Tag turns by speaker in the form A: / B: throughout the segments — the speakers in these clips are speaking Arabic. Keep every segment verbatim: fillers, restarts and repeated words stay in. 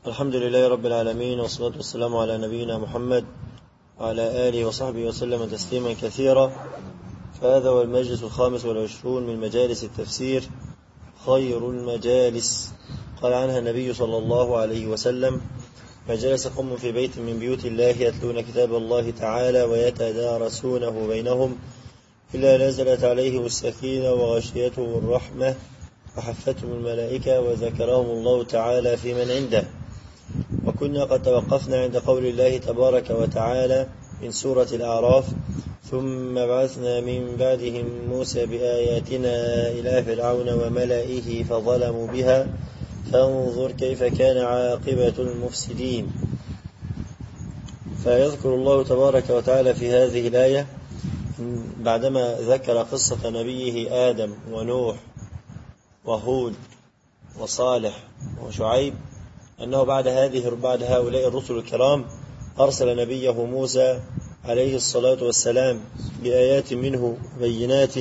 A: الحمد لله رب العالمين، والصلاة والسلام على نبينا محمد وعلى آله وصحبه وسلم تسليما كثيرا. فهذا هو المجلس الخامس والعشرون من مجالس التفسير، خير المجالس. قال عنها النبي صلى الله عليه وسلم: ما جلس قوم في بيت من بيوت الله يتلون كتاب الله تعالى ويتدارسونه بينهم إلا نزلت عليهم السكينة وغشيتهم الرحمة وحفتهم الملائكة وذكرهم الله تعالى في من عنده. وكنا قد توقفنا عند قول الله تبارك وتعالى من سورة الأعراف: ثم بعثنا من بعدهم موسى بآياتنا إلى فرعون وملئه فظلموا بها فانظر كيف كان عاقبة المفسدين. فيذكر الله تبارك وتعالى في هذه الآية بعدما ذكر قصة نبيه آدم ونوح وهود وصالح وشعيب أنه بعد هذه بعد هؤلاء الرسل الكرام أرسل نبيه موسى عليه الصلاة والسلام بآيات منه بينات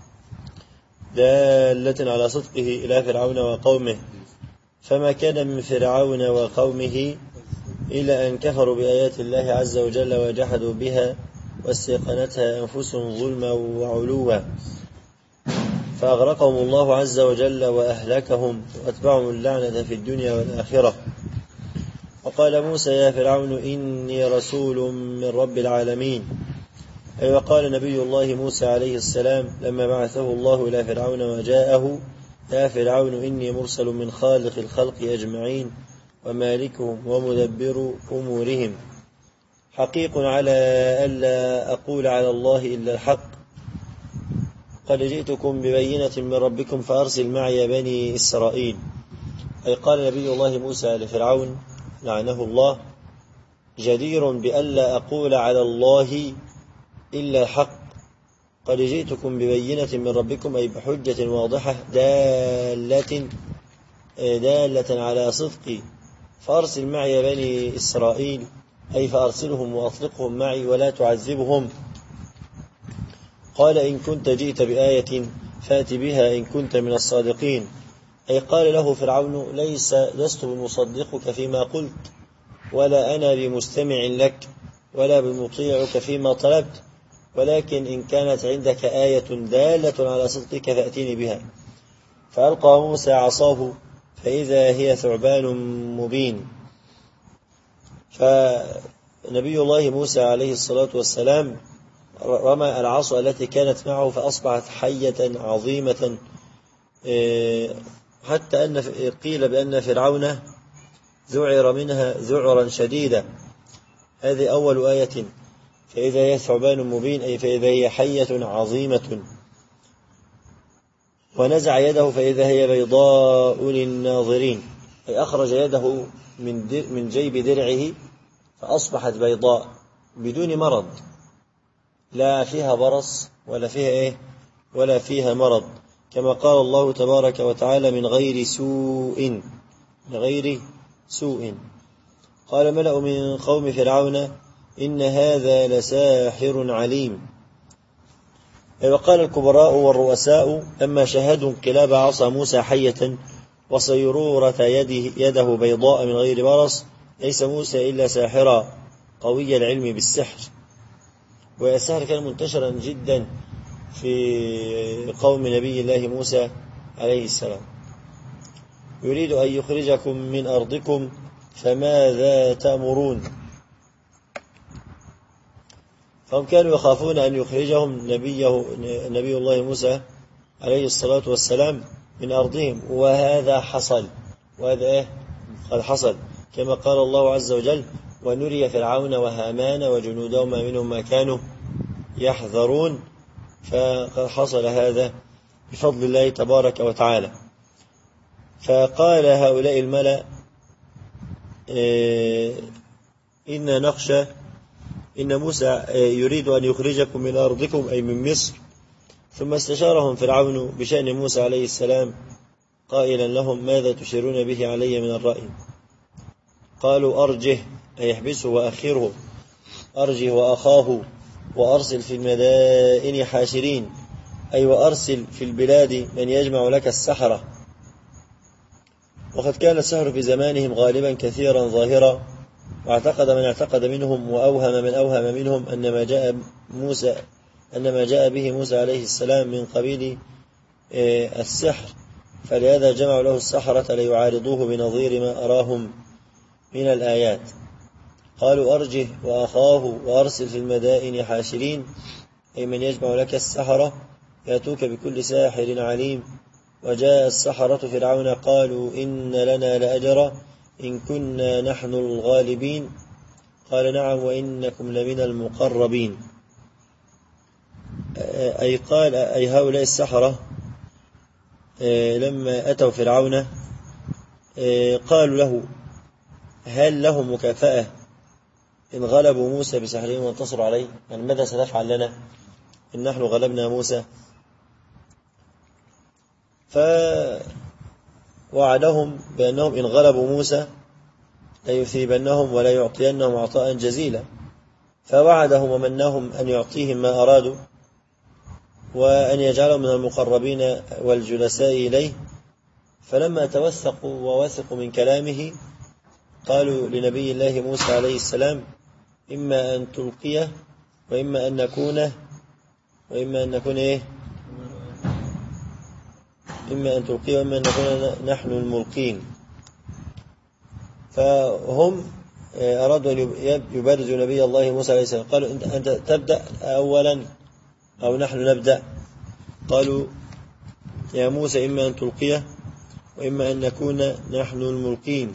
A: دالة على صدقه إلى فرعون وقومه، فما كان من فرعون وقومه إلا أن كفروا بآيات الله عز وجل وجحدوا بها واستيقنتها أنفسهم ظلما وعلوا، فأغرقهم الله عز وجل وأهلكهم وأتبعهم اللعنة في الدنيا والآخرة. وقال موسى: يا فرعون إني رسول من رب العالمين. أي وقال نبي الله موسى عليه السلام لما بعثه الله إلى فرعون وجاءه: يا فرعون إني مرسل من خالق الخلق أجمعين ومالكهم ومدبر أمورهم، حقيق على ألا أقول على الله إلا الحق، قد جئتكم ببينة من ربكم فأرسل معي بني إسرائيل. أي قال نبي الله موسى لفرعون لعنه الله: جدير بألا أقول على الله إلا الحق، قد جئتكم ببينة من ربكم، أي بحجة واضحة دالة دالة على صدقي، فأرسل معي بني إسرائيل، أي فأرسلهم وأطلقهم معي ولا تعذبهم. قال: إن كنت جئت بآية فأت بها إن كنت من الصادقين. أي قال له فرعون: ليس لست بمصدقك فيما قلت، ولا أنا بمستمع لك، ولا بمطيعك فيما طلبت، ولكن إن كانت عندك آية دالة على صدقك فأتيني بها. فألقى موسى عصاه فإذا هي ثعبان مبين. فنبي الله موسى عليه الصلاة والسلام رمى العصا التي كانت معه فأصبحت حية عظيمة، حتى أن قيل بأن فرعون ذعر منها ذعرا شديدا. هذه أول آية، فإذا هي ثعبان مبين، أي فإذا هي حية عظيمة. ونزع يده فإذا هي بيضاء للناظرين، أي أخرج يده من من جيب درعه فأصبحت بيضاء بدون مرض، لا فيها برص ولا فيها إيه ولا فيها مرض، كما قال الله تبارك وتعالى: من غير سوء من غير سوء. قال ملأ من قوم فرعون: إن هذا لساحر عليم. وقال الكبراء والرؤساء لما شاهدوا انقلاب عصا موسى حية وصيرورة يده, يده بيضاء من غير برص: ليس موسى إلا ساحرا قوي العلم بالسحر. والسحر كان منتشرا جدا في قوم نبي الله موسى عليه السلام. يريد أن يخرجكم من أرضكم فماذا تأمرون؟ فهم كانوا يخافون أن يخرجهم نبيه نبي الله موسى عليه الصلاة والسلام من أرضهم، وهذا حصل، وهذا إيه قد حصل، كما قال الله عز وجل: ونري فرعون وهامان وجنودهما منهم ما كانوا يحذرون. فقد حصل هذا بفضل الله تبارك وتعالى. فقال هؤلاء الملأ: إن نخشى إن موسى يريد أن يخرجكم من أرضكم، أي من مصر. ثم استشارهم فرعون بشأن موسى عليه السلام قائلا لهم: ماذا تشيرون به علي من الرأي؟ قالوا: أرجه، أي يحبسه وأخره، أرجه وأخاه، وأرسل في المدائن حاشرين، أي وأرسل في البلاد من يجمع لك السحرة. وقد كان السحر في زمانهم غالبا كثيرا ظاهرا، واعتقد من اعتقد منهم وأوهم من أوهم منهم أن ما جاء موسى أن ما جاء به موسى عليه السلام من قبيل السحر، فلهذا جمعوا له السحرة ليعارضوه بنظير ما أراهم من الآيات. قالوا أرجه وأخاه وأرسل في المدائن حاشرين، أي من يجمع لك السحرة يأتوك بكل ساحر عليم. وجاء السحرة فرعون قالوا إن لنا لأجرا إن كنا نحن الغالبين، قال نعم وإنكم لمن المقربين. أي قال أي هؤلاء السحرة لما أتوا فرعون قالوا له هل لهم مكافأة إن غلبوا موسى بسحرهم وانتصروا عليه؟ يعني ماذا ستفعل لنا إن نحن غلبنا موسى؟ فوعدهم بأنهم إن غلبوا موسى ليثيبنهم ولا يعطينهم عطاء جزيلا، فوعدهم ومنهم أن يعطيهم ما أرادوا وأن يجعلهم من المقربين والجلساء إليه. فلما توثقوا ووثقوا من كلامه قالوا لنبي الله موسى عليه السلام إما أن تلقيه وإما أن نكون وإما أن نكون إيه إما أن تلقيه وإما أن نكون نحن الملقين. فهم أرادوا أن يبرزوا نبي الله موسى عليه السلام، قالوا أنت تبدأ أولا أو نحن نبدأ؟ قالوا يا موسى إما أن تلقيه وإما أن نكون نحن الملقين،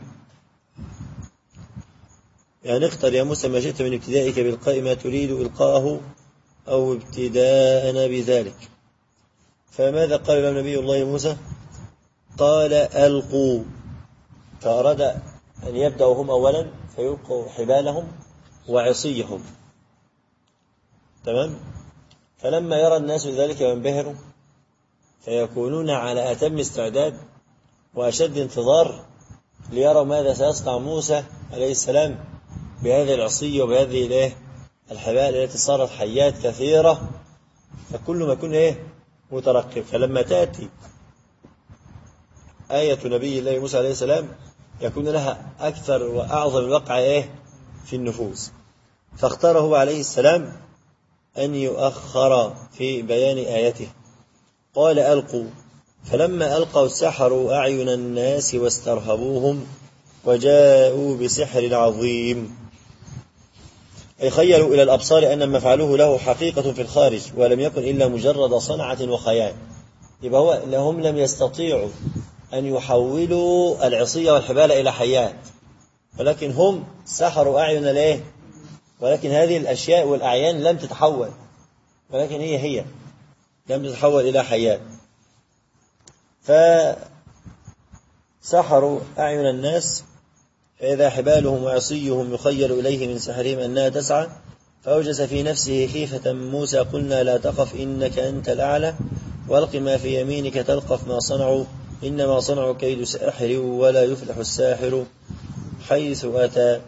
A: يعني اختر يا موسى ما شئت من ابتدائك بالقاء ما تريد إلقاءه أو ابتداءنا بذلك. فماذا قال له نبي الله موسى؟ قال ألقوا، فأراد أن يبدأوا هم أولا فيلقوا حبالهم وعصيهم. تمام. فلما يرى الناس ذلك ينبهروا فيكونون على أتم استعداد وأشد انتظار ليروا ماذا سيصنع موسى عليه السلام بهذه العصية وبهذه الحبال التي صارت حيات كثيرة. فكل ما يكون إيه مترقب. فلما تأتي آية نبي الله موسى عليه السلام يكون لها أكثر وأعظم الوقع إيه في النفوس. فاختاره عليه السلام أن يؤخر في بيان آيته. قال ألقوا، فلما ألقوا السحروا أعين الناس واسترهبوهم وجاءوا بسحر عظيم. أي خيلوا إلى الأبصار أن ما فعلوه له حقيقة في الخارج ولم يكن إلا مجرد صنعة وخيال. يبقى هو لهم لم يستطيعوا أن يحولوا العصية والحبال إلى حيات، ولكن هم سحروا أعين الايه، ولكن هذه الأشياء والأعيان لم تتحول، ولكن هي هي لم تتحول إلى حيات. فسحروا أعين الناس فإذا حبالهم وعصيهم يخيل إليه من سحرهم أنها تسعى، فأوجس في نفسه خيفة موسى قلنا لا تخف إنك أنت الأعلى والق ما في يمينك تلقف ما صنعوا إنما صنعوا كيد ساحر ولا يفلح الساحر حيث أتى.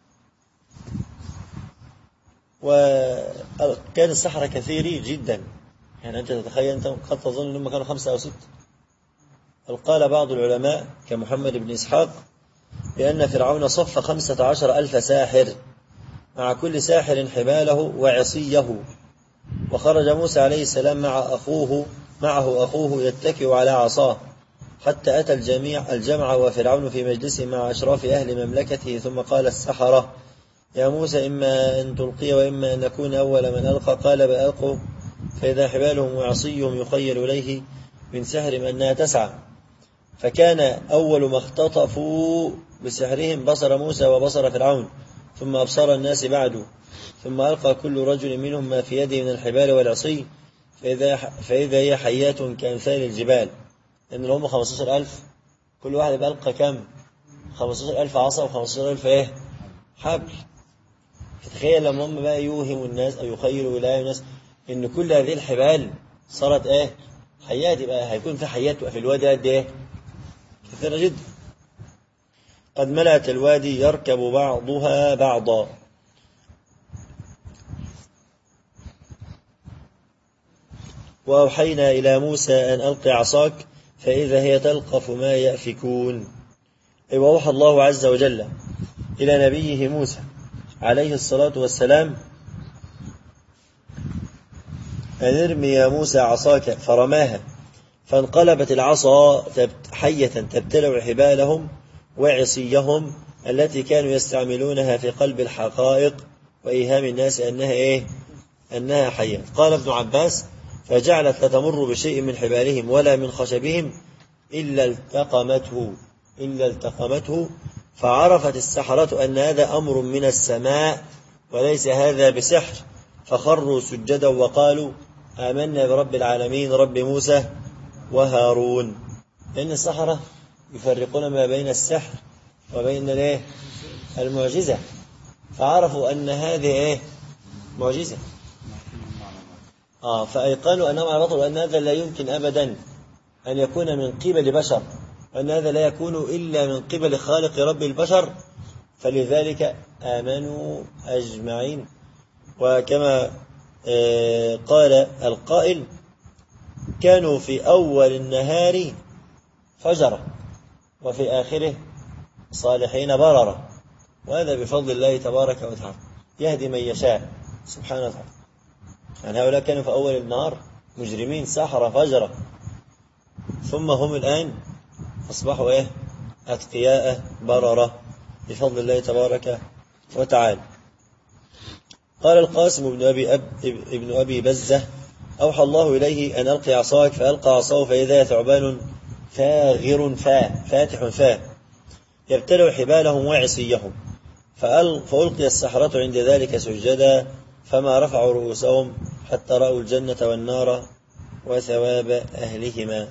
A: وكان السحرة كثيرين جدا، يعني أنت تتخيل أنت قد تظن أنهم كانوا خمسة أو ستة. قال بعض العلماء كمحمد بن إسحاق بأن فرعون صف خمسة عشر ألف ساحر مع كل ساحر حباله وعصيه. وخرج موسى عليه السلام مع أخوه معه أخوه يتكئ على عصاه حتى أتى الجميع الجمع وفرعون في مجلسه مع أشراف أهل مملكته. ثم قال السحرة يا موسى إما أن تلقي وإما أن نكون أول من ألقى. قال بل ألقوا، فإذا حبالهم وعصيهم يخيل إليه من سحرهم أنها تسعى. فكان أول ما اختطفوا بسحرهم بصر موسى وبصر فرعون ثم أبصر الناس بعد. ثم ألقى كل رجل منهم ما في يده من الحبال والعصي فإذا, فإذا هي حيات كأمثال الجبال. لأن هم خمسة عشر ألف، كل واحد بألقى كم؟ خمسة عشر ألف عصا وخمسة عشر ألف إيه حبل. فتخيل لما هم بقى يوهموا الناس أو يخيلوا إلى الناس إن كل هذه الحبال صارت إيه حيات، يبقى هيكون في حيات في الوادي قد إيه كثيرة جدا. قد ملأت الوادي يركب بعضها بعضا. وأوحينا إلى موسى أن ألقي عصاك فإذا هي تلقف ما يأفكون. وأوحى الله عز وجل إلى نبيه موسى عليه الصلاة والسلام أن ارمي يا موسى عصاك فرماها فانقلبت العصا حية تبتلع حبالهم وعصيهم التي كانوا يستعملونها في قلب الحقائق وإيهام الناس أنها إيه؟ أنها حية. قال ابن عباس: فجعلت لا تمر بشيء من حبالهم ولا من خشبهم إلا التقمته إلا التقمته فعرفت السحرة أن هذا أمر من السماء وليس هذا بسحر، فخروا سجدا وقالوا: آمنا برب العالمين رب موسى وهارون. لأن السحرة يفرقون ما بين السحر وبين الايه المعجزة، فعرفوا أن هذه ايه معجزة، آه فأيقنوا أنهم على بطل، وأن هذا لا يمكن أبدا أن يكون من قبل بشر، وأن هذا لا يكون إلا من قبل خالق رب البشر، فلذلك آمنوا أجمعين. وكما قال القائل: كانوا في أول النهار فجرا وفي آخره صالحين بررا، وهذا بفضل الله تبارك وتعالى يهدي من يشاء سبحانه وتعالى. يعني هؤلاء كانوا في أول النهار مجرمين سحرة فجرا، ثم هم الآن أصبحوا إيه أتقياء بررة بفضل الله تبارك وتعالى. قال القاسم بن أبي, أب ابن أبي بزة: أوحى الله إليه أن ألقي عصاك فألقى عصاه فإذا ثعبان فاغر فا فاتح فا يبتلع حبالهم وعصيهم، فألقي السحرة عند ذلك سجدا فما رفعوا رؤوسهم حتى رأوا الجنة والنار وثواب أهلهما.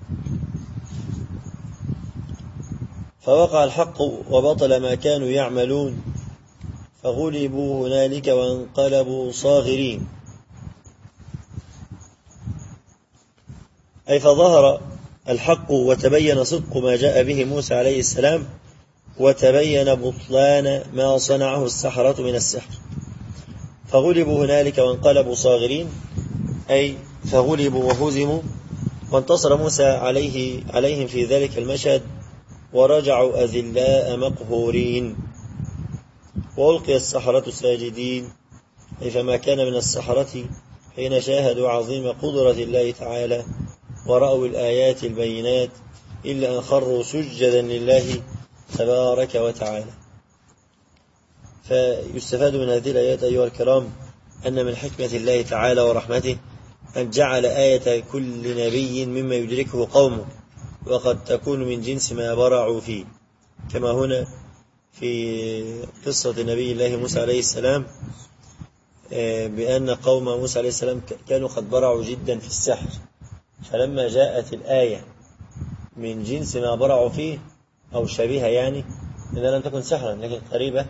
A: فوقع الحق وبطل ما كانوا يعملون فغلبوا هنالك وانقلبوا صاغرين. أي فظهر الحق وتبين صدق ما جاء به موسى عليه السلام، وتبين بطلان ما صنعه السحرة من السحر، فغلبوا هنالك وانقلبوا صاغرين، أي فغلبوا وهزموا، وانتصر موسى عليه عليهم في ذلك المشهد ورجعوا أذلاء مقهورين. وألقي السحرة ساجدين، أي فما كان من السحرة حين شاهدوا عظيم قدرة الله تعالى ورأوا الآيات البينات إلا أن خروا سجدا لله تبارك وتعالى. فيستفاد من هذه الآيات أيها الكرام أن من حكمة الله تعالى ورحمته أن جعل آية كل نبي مما يدركه قومه، وقد تكون من جنس ما برعوا فيه، كما هنا في قصة نبي الله موسى عليه السلام بأن قوم موسى عليه السلام كانوا قد برعوا جدا في السحر، فلما جاءت الآية من جنس ما برعوا فيه أو شبيهة، يعني إنها لم تكن سحرا لكن قريبة،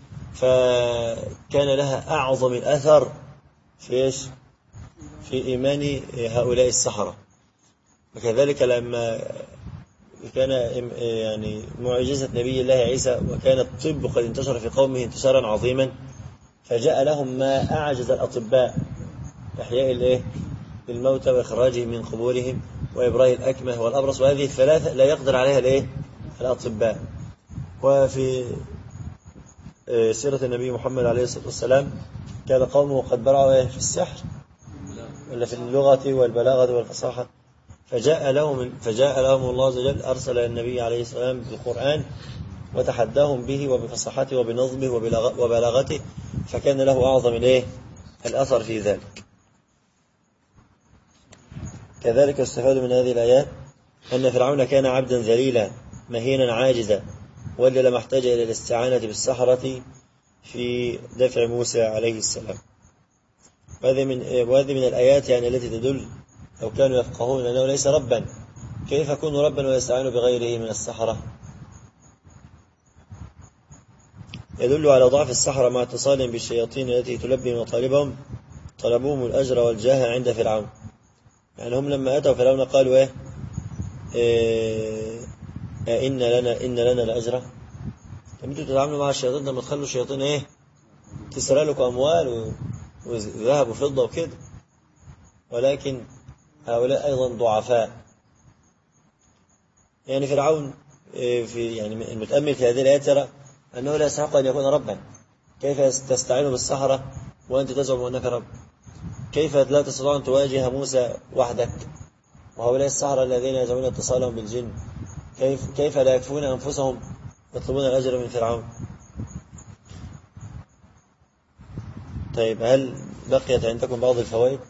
A: فكان لها أعظم الأثر في إيش؟ في إيمان هؤلاء السحرة. وكذلك لما كان يعني معجزة نبي الله عيسى وكان الطب قد انتشر في قومه انتشارا عظيما، فجاء لهم ما أعجز الأطباء: إحياء الإيه؟ الموتى وإخراجهم من قبورهم وإبراء الأكمه والأبرص، وهذه الثلاثة لا يقدر عليها الإيه؟ الأطباء. وفي سيرة النبي محمد عليه الصلاة والسلام كان قومه قد برعوا في السحر ولا في اللغة والبلاغة والفصاحة، فجاء لهم فجاء لهم الله عز وجل أرسل النبي عليه السلام بالقرآن وتحداهم به وبفصاحته وبنظمه وبلاغته، فكان له أعظم الإيه؟ الأثر في ذلك. كذلك يستفاد من هذه الآيات أن فرعون كان عبدا ذليلا مهينا عاجزا، وإلا لما احتاج إلى الاستعانة بالسحرة في دفع موسى عليه السلام. وهذه من وهذه من الآيات يعني التي تدل لو كانوا يفقهون أنه ليس ربا، كيف يكون ربا ويستعين بغيره من السحرة؟ يدل على ضعف السحرة مع اتصالهم بالشياطين التي تلبي مطالبهم، طلبوهم الأجر والجاه عند فرعون. يعني هم لما أتوا فرعون قالوا إيه, إيه, إيه إن لنا إن لنا لأجرا. لما أنتوا تتعاملوا مع الشياطين لما تخلوا الشياطين إيه تسرى لكم أموال وذهب وفضة وكده، ولكن هؤلاء أيضا ضعفاء. يعني فرعون في يعني المتأمل في هذه الآيات ترى أنه لا يستحق أن يكون ربا. كيف تستعين بالسحرة وأنت تزعم أنك رب؟ كيف لا تستطيع أن تواجه موسى وحدك وهؤلاء السحرة الذين يزعمون اتصالهم بالجن؟ كيف كيف لا يكفون أنفسهم يطلبون الأجر من فرعون؟ طيب، هل بقيت عندكم بعض الفوائد؟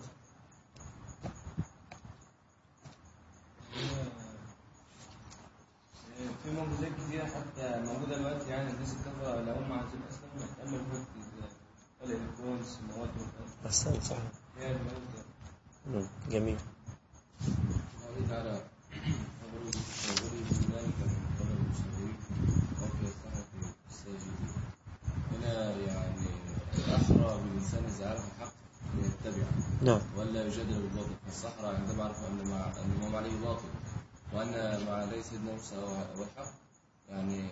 B: في معجزات كتيرة حتى موجودة دلوقتي، يعني الناس الكفرة لو هم عايزين أصلا يتأمل في خلق الكون السماوات والأرض.
A: أحسنت، صح.
B: هي الموجودة.
A: جميل.
C: الله تعالى فضل ذلك من قبل المسلمين وفي السحرة الساجدين. هنا يعني الأحرى بالإنسان إذا عرف الحق يتبعه،
A: نعم،
C: ولا يجادل بالباطل. فالسحرة عندما عرفوا أن مع أن ما عليه باطل وأن ما عليه سيدنا موسى هو الحق، يعني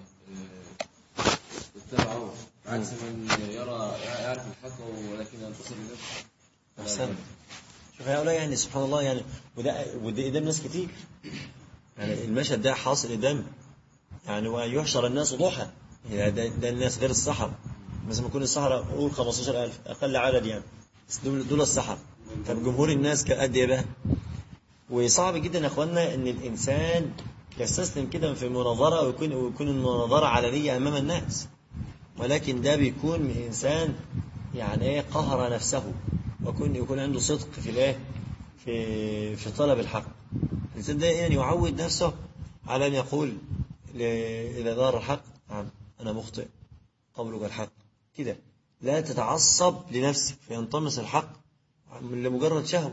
C: اتبعوه، عكس من يرى يعرف الحق ولكن ينتصر لنفسه.
A: أحسنت. شوف هؤلاء يعني سبحان الله، يعني وده وده قدام ناس كتير، يعني المشهد ده حاصل قدام، يعني ويحشر الناس ضحى. يعني ده, ده الناس غير السحرة، مثلا يكون السحرة قول خمستاشر ألف أقل عدد، يعني دول, دول السحرة. طب جمهور الناس قد إيه بقى؟ وصعب جدا يا أخوانا إن الإنسان يستسلم كده في مناظرة ويكون ويكون المناظرة علنية أمام الناس، ولكن ده بيكون من إنسان يعني إيه قهر نفسه، ويكون يكون عنده صدق في الايه في في طلب الحق. الإنسان ده يعني يعود نفسه على أن يقول إذا ظهر الحق نعم أنا مخطئ قولك الحق كده، لا تتعصب لنفسك فينطمس الحق لمجرد شهوة.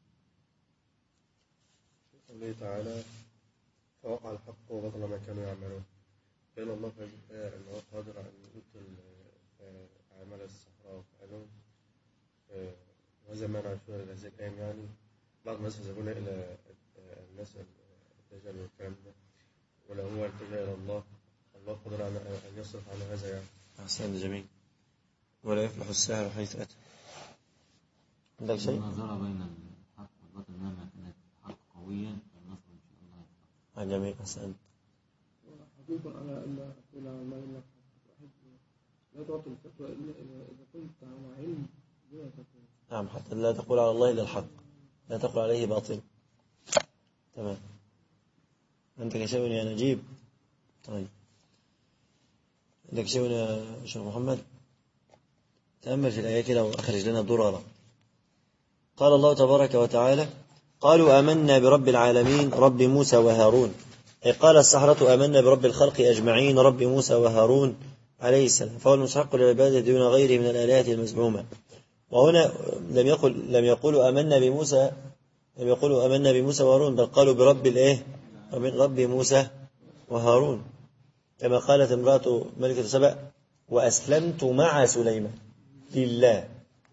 D: الله تعالى فوقع الحق وبطل ما كانوا يعملون. بين الله في الآية أنه قادر أن يبطل أعمال السحرة وفعلهم، وهذا ما نعرفه إلى هذه الأيام. يعني بعض الناس يذهبون إلى الناس الدجال والكلام ده، ولو هو التجا إلى الله الله قادر أن يصرف عن هذا. يعني
A: أحسن، جميل. ولا يفلح الساحر حيث أتى. عندك شيء؟
C: النظارة بين الحق والباطل مهما كانت حق قويا فالنصر إن شاء الله.
A: جميل، أحسنت.
E: حقيقة على أن أقول على الله إلا واحد لا تعطي الفتوى إلا إذا كنت على علم بما تقول.
A: نعم، حتى لا تقول على الله إلا الحق، لا تقول عليه باطل. تمام. عندك شيء يا نجيب؟ طيب، عندك شيء يا شيخ محمد؟ تأمل في الآية كده وأخرج لنا ضررا. قال الله تبارك وتعالى: قالوا آمنا برب العالمين رب موسى وهارون. أي قال السحرة آمنا برب الخلق أجمعين رب موسى وهارون عليه السلام، فهو المستحق للعبادة دون غيره من الآلهة المزعومة. وهنا لم يقل لم يقولوا آمنا بموسى لم يقولوا آمنا بموسى وهارون، بل قالوا برب الإيه رب موسى وهارون، كما قالت امرأة ملكة سبأ: وأسلمت مع سليمان لله.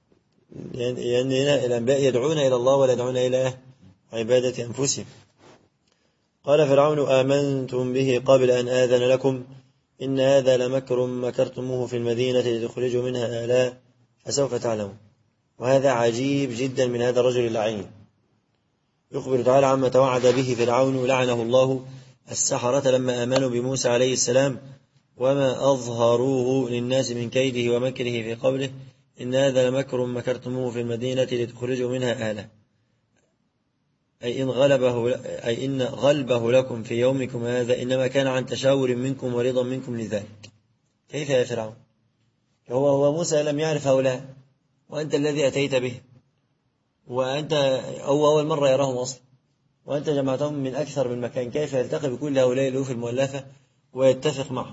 A: يعني الأنبياء يدعون إلى الله ولا يدعون إلى عبادة أنفسهم. قال فرعون: آمنتم به قبل أن آذن لكم إن هذا لمكر مكرتموه في المدينة لتخرجوا منها آلاء فسوف تعلمون. وهذا عجيب جدا من هذا الرجل اللعين. يخبر تعالى عما توعد به فرعون لعنه الله السحرة لما آمنوا بموسى عليه السلام، وما أظهروه للناس من كيده ومكره في قوله: إن هذا لمكر مكرتموه في المدينة لتخرجوا منها آلاء، أي إن غلبه أي إن غلبه لكم في يومكم هذا إنما كان عن تشاور منكم ورضا منكم لذلك. كيف يا فرعون؟ هو هو موسى لم يعرف هؤلاء وأنت الذي أتيت به، وأنت أو أول مرة يراهم أصلا، وأنت جمعتهم من أكثر من مكان، كيف يلتقي بكل هؤلاء الألوف المؤلفة ويتفق معهم؟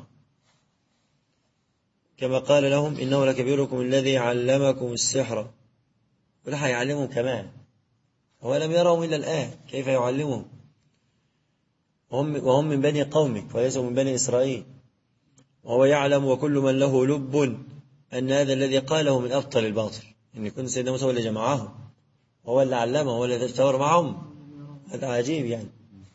A: كما قال لهم: إنه لكبيركم الذي علمكم السحر. ولا هيعلمهم كمان، هو لم يروا إلا الآن، كيف يعلمهم وهم, وهم من بني قومك وليسوا من بني إسرائيل. وهو يعلم وكل من له لب أن هذا الذي قاله من أبطل الباطل، أن يكون سيدنا موسى هو اللي جمعهم، هو اللي علمه، هو اللي تشاور معهم. هذا عجيب يعني.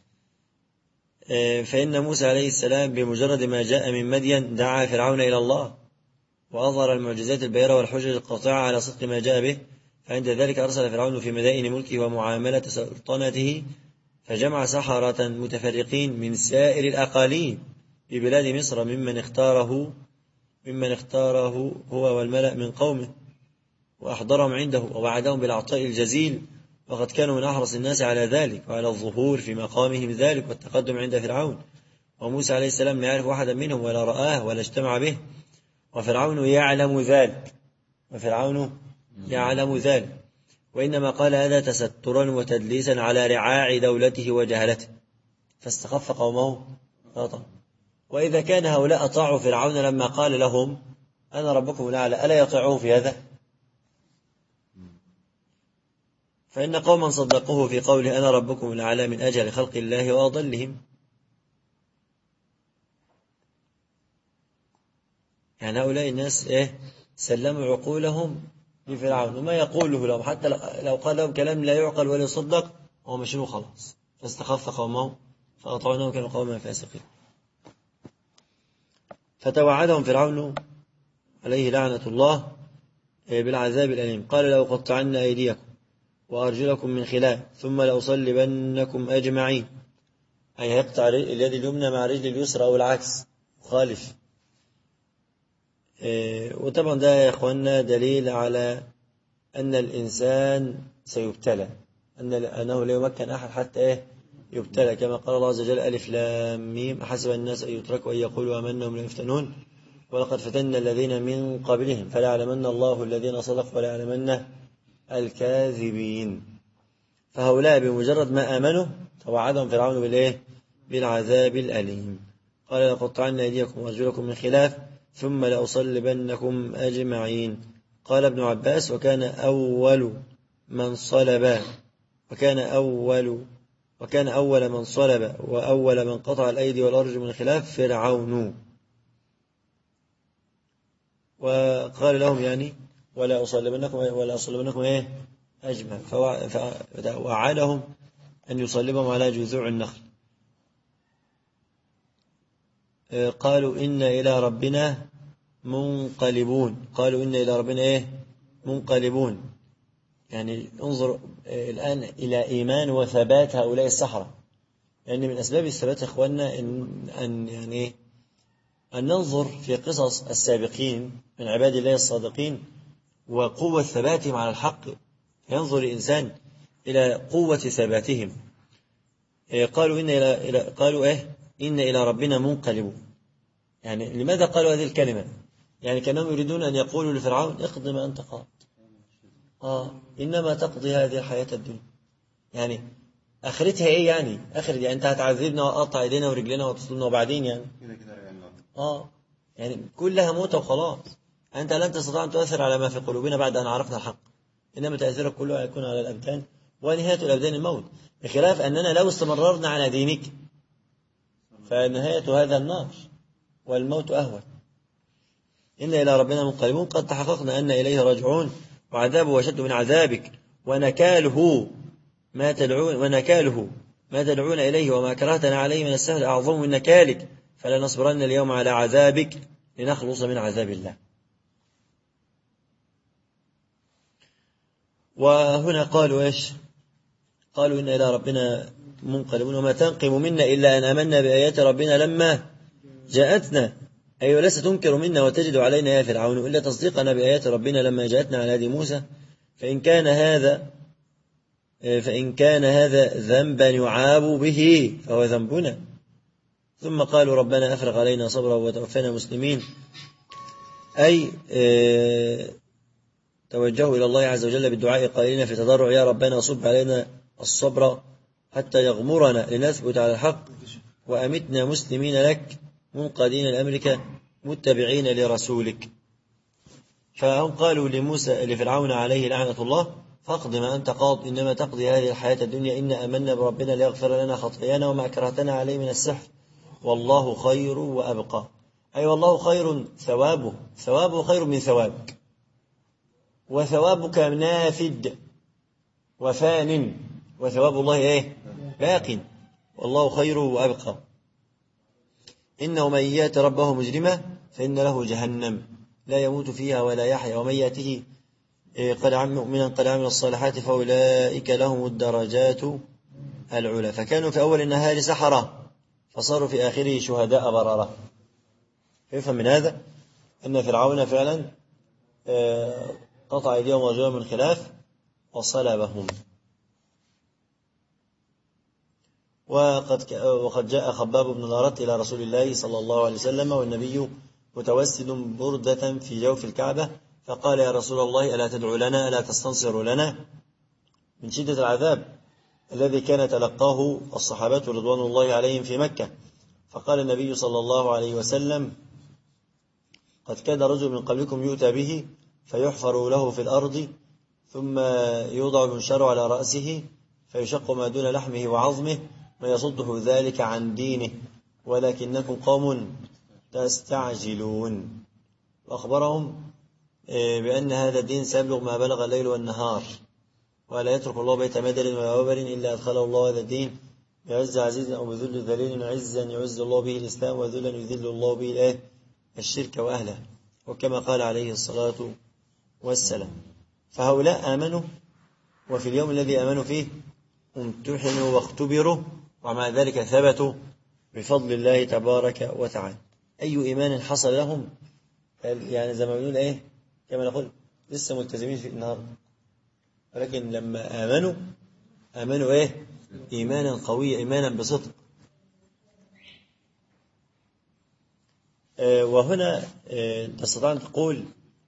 A: فإن موسى عليه السلام بمجرد ما جاء من مدين دعا فرعون إلى الله وأظهر المعجزات البيرة والحجج القاطعة على صدق ما جاء به، فعند ذلك أرسل فرعون في مدائن ملكه ومعاملة سلطنته فجمع سحرة متفرقين من سائر الأقاليم في بلاد مصر ممن اختاره ممن اختاره هو والملأ من قومه، وأحضرهم عنده ووعدهم بالعطاء الجزيل، وقد كانوا من أحرص الناس على ذلك وعلى الظهور في مقامهم ذلك والتقدم عند فرعون. وموسى عليه السلام لا يعرف أحدا منهم ولا رآه ولا اجتمع به، وفرعون يعلم ذلك وفرعون يعلم ذلك وإنما قال هذا تسترا وتدليسا على رعاع دولته وجهلته، فاستخف قومه غلطا. وإذا كان هؤلاء أطاعوا فرعون لما قال لهم أنا ربكم الأعلى، ألا يطيعوه في هذا؟ فإن قوما صدقوه في قوله أنا ربكم الأعلى من أجل خلق الله وأضلهم. يعني هؤلاء الناس إيه سلموا عقولهم لفرعون وما يقوله لهم، حتى لو قال لهم كلام لا يعقل ولا يصدق هو مشروع خلاص، فاستخف قومه فأطعنهم كانوا قوما فاسقين. فتوعدهم فرعون عليه لعنة الله بالعذاب الأليم، قال لأقطعن أيديكم وأرجلكم من خلاف ثم لأصلبنكم أجمعين، أي هيقطع اليد اليمنى مع رجل اليسرى أو العكس خالف. وطبعا ده يا إخواننا دليل على أن الإنسان سيبتلى، أنه لا يمكن أحد حتى إيه يبتلى، كما قال الله عز وجل ألف لام ميم أحسب الناس أن يتركوا أن يقولوا آمنا لا يفتنون ولقد فتنا الذين من قبلهم فليعلمن الله الذين صدقوا وليعلمن الكاذبين. فهؤلاء بمجرد ما آمنوا توعدهم فرعون بالإيه بالعذاب الأليم، قال لأقطعن أيديكم وأرجلكم من خلاف ثم لأصلبنكم أجمعين. قال ابن عباس وكان أول من صلب وكان أول وكان أول من صلب وأول من قطع الأيدي والأرجل من خلاف فرعون. وقال لهم يعني ولا أصلبنكم ولا أصلبنكم إيه أجمع، فوعدهم أن يصلبهم على جذوع النخل. قالوا إن إلى ربنا منقلبون، قالوا إن إلى ربنا إيه منقلبون. يعني انظر الآن إلى إيمان وثبات هؤلاء السحرة، يعني من أسباب الثبات إخواننا إن, أن, يعني أن ننظر في قصص السابقين من عباد الله الصادقين وقوة ثباتهم على الحق، ينظر الإنسان إلى قوة ثباتهم. قالوا إن إلى, إلى قالوا إيه إن إلى ربنا منقلبون، يعني لماذا قالوا هذه الكلمة؟ يعني كانوا يريدون أن يقولوا لفرعون اقض ما أنت قاض، آه إنما تقضي هذه الحياة الدنيا، يعني آخرتها إيه؟ يعني آخر يعني أنت هتعذبنا وقطع إيدينا ورجلنا وتصلنا وبعدين يعني آه يعني كلها موتة وخلاص. أنت لن تستطيع أن تؤثر على ما في قلوبنا بعد أن عرفنا الحق، إنما تأثيرك كله يكون على الأبدان، ونهاية الأبدان الموت، بخلاف أننا لو استمررنا على دينك فنهاية هذا النار والموت أهون. إن إلى ربنا منقلبون، قد تحققنا أن إليه راجعون وعذابه أشد من عذابك ونكاله ما تدعون ونكاله ما تدعون إليه وما كرهتنا عليه من السهل أعظم من نكالك، فلا نصبرن اليوم على عذابك لنخلص من عذاب الله. وهنا قالوا إيش؟ قالوا إن إلى ربنا منقلبون وما تنقم منا إلا أن آمنا بآيات ربنا لما جاءتنا، أي ولست تنكر منا وتجد علينا يا فرعون إلا تصديقنا بآيات ربنا لما جاءتنا على هدي موسى، فإن كان هذا فإن كان هذا ذنبا يعاب به فهو ذنبنا. ثم قالوا ربنا أفرغ علينا صبرا وتوفنا مسلمين، أي توجهوا إلى الله عز وجل بالدعاء قائلين في تضرع يا ربنا صب علينا الصبر حتى يغمرنا لنثبت على الحق، وأمتنا مسلمين لك منقادين لأمرك متبعين لرسولك. فهم قالوا لموسى لفرعون عليه لعنة الله فاقض ما أنت قاض إنما تقضي هذه الحياة الدنيا إن آمنا بربنا ليغفر لنا خطايانا وما أكرهتنا عليه من السحر والله خير وأبقى، أي والله خير ثوابه ثوابه خير من ثوابك، وثوابك نافد وفان وثواب الله إيه باق، والله خير وأبقى. إنه من يأت ربه مجرما فإن له جهنم لا يموت فيها ولا يحيا، ومن يأته قد عمل مؤمنا قد عمل الصالحات فأولئك لهم الدرجات العلا، فكانوا في أول النهار سحرة فصاروا في آخره شهداء بررة. يفهم من هذا أن فرعون فعلا قطع أيديهم وأرجلهم من خلاف وصلبهم. وقد وقد جاء خباب بن الأرت إلى رسول الله صلى الله عليه وسلم والنبي متوسد بردة في جوف الكعبة، فقال: يا رسول الله، ألا تدعو لنا، ألا تستنصر لنا؟ من شدة العذاب الذي كان تلقاه الصحابة رضوان الله عليهم في مكة. فقال النبي صلى الله عليه وسلم: قد كان رجل من قبلكم يؤتى به فيحفر له في الأرض ثم يوضع المنشار على رأسه فيشق ما دون لحمه وعظمه ما يصده ذلك عن دينه، ولكنكم قوم تستعجلون. وأخبرهم بأن هذا الدين سيبلغ ما بلغ الليل والنهار، ولا يترك الله بيت مدر ولا وبر إلا أدخله الله هذا الدين بعز عزيز أو بذل ذليل، عزا يعز الله به الإسلام وذلا يذل الله به الآه الشرك وأهله، وكما قال عليه الصلاة والسلام. فهؤلاء آمنوا، وفي اليوم الذي آمنوا فيه امتحنوا واختبروا، ومع ذلك ثبتوا بفضل الله تبارك وتعالى. أي إيمان حصل لهم؟ يعني زي ما بنقول إيه، كما نقول لسه ملتزمين في النهار، ولكن لما آمنوا آمنوا إيه؟ إيمانا قويا، إيمانا بصدق. آه وهنا آه تستطيع أن تقول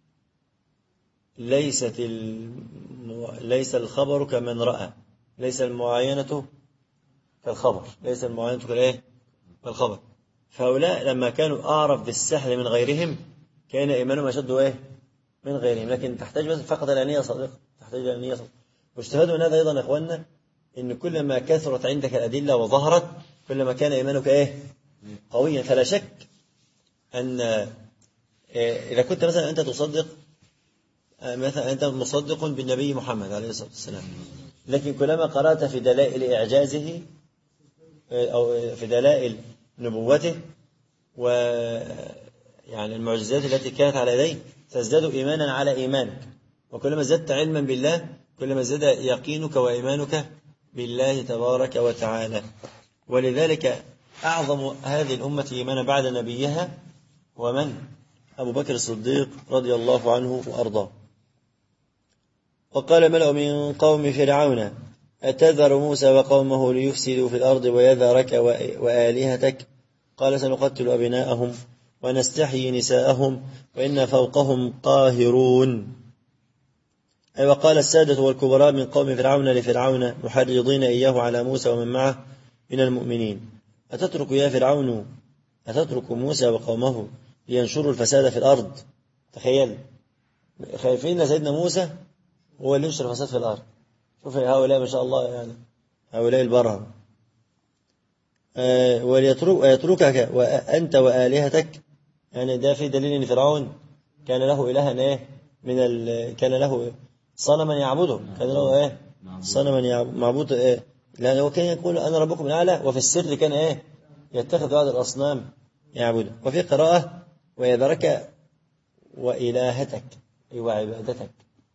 A: ليست المو... ليس الخبر كمن رأى، ليس المعاينة كالخبر، ليس المعاينة كالإيه؟ كالخبر. فهؤلاء لما كانوا أعرف بالسحر من غيرهم كان إيمانهم أشد إيه؟ من غيرهم، لكن تحتاج بس فقط إلى نية صادقة، تحتاج إلى نية صادقة. واجتهدوا من هذا أيضا يا إخواننا، إن كلما كثرت عندك الأدلة وظهرت كلما كان إيمانك إيه؟ قويا. فلا شك أن إذا كنت مثلا أنت تصدق، مثلا أنت مصدق بالنبي محمد عليه الصلاة والسلام، لكن كلما قرأت في دلائل إعجازه أو في دلائل نبوته ويعني المعجزات التي كانت على يديه تزداد إيمانا على إيمانك، وكلما زدت علما بالله كلما زاد يقينك وإيمانك بالله تبارك وتعالى. ولذلك أعظم هذه الأمة إيمانا بعد نبيها ومن؟ أبو بكر الصديق رضي الله عنه وأرضاه. وقال ملأ من قوم فرعون: أتذر موسى وقومه ليفسدوا في الأرض ويذرك وآلهتك؟ قال: سنقتل أبناءهم ونستحيي نساءهم وإن فوقهم قاهرون. أي وقال السادة والكبراء من قوم فرعون لفرعون محرضين إياه على موسى ومن معه من المؤمنين: أتترك يا فرعون أتترك موسى وقومه لينشروا الفساد في الأرض؟ تخيل، خايفين سيدنا موسى هو اللي ينشر الفساد في الأرض. شوف هؤلاء ما شاء الله، يعني هؤلاء البرهة. آه ويتركك وأنت وآلهتك، يعني ده في دليل أن فرعون كان له إلها إيه من ال... كان له صنما يعبده، كان له إيه صنما معبود إيه، لأنه هو كان يقول أنا ربكم الأعلى، وفي السر كان إيه يتخذ بعض الأصنام يعبده. وفي قراءة ويذرك وإلهتك أي وعبادتك،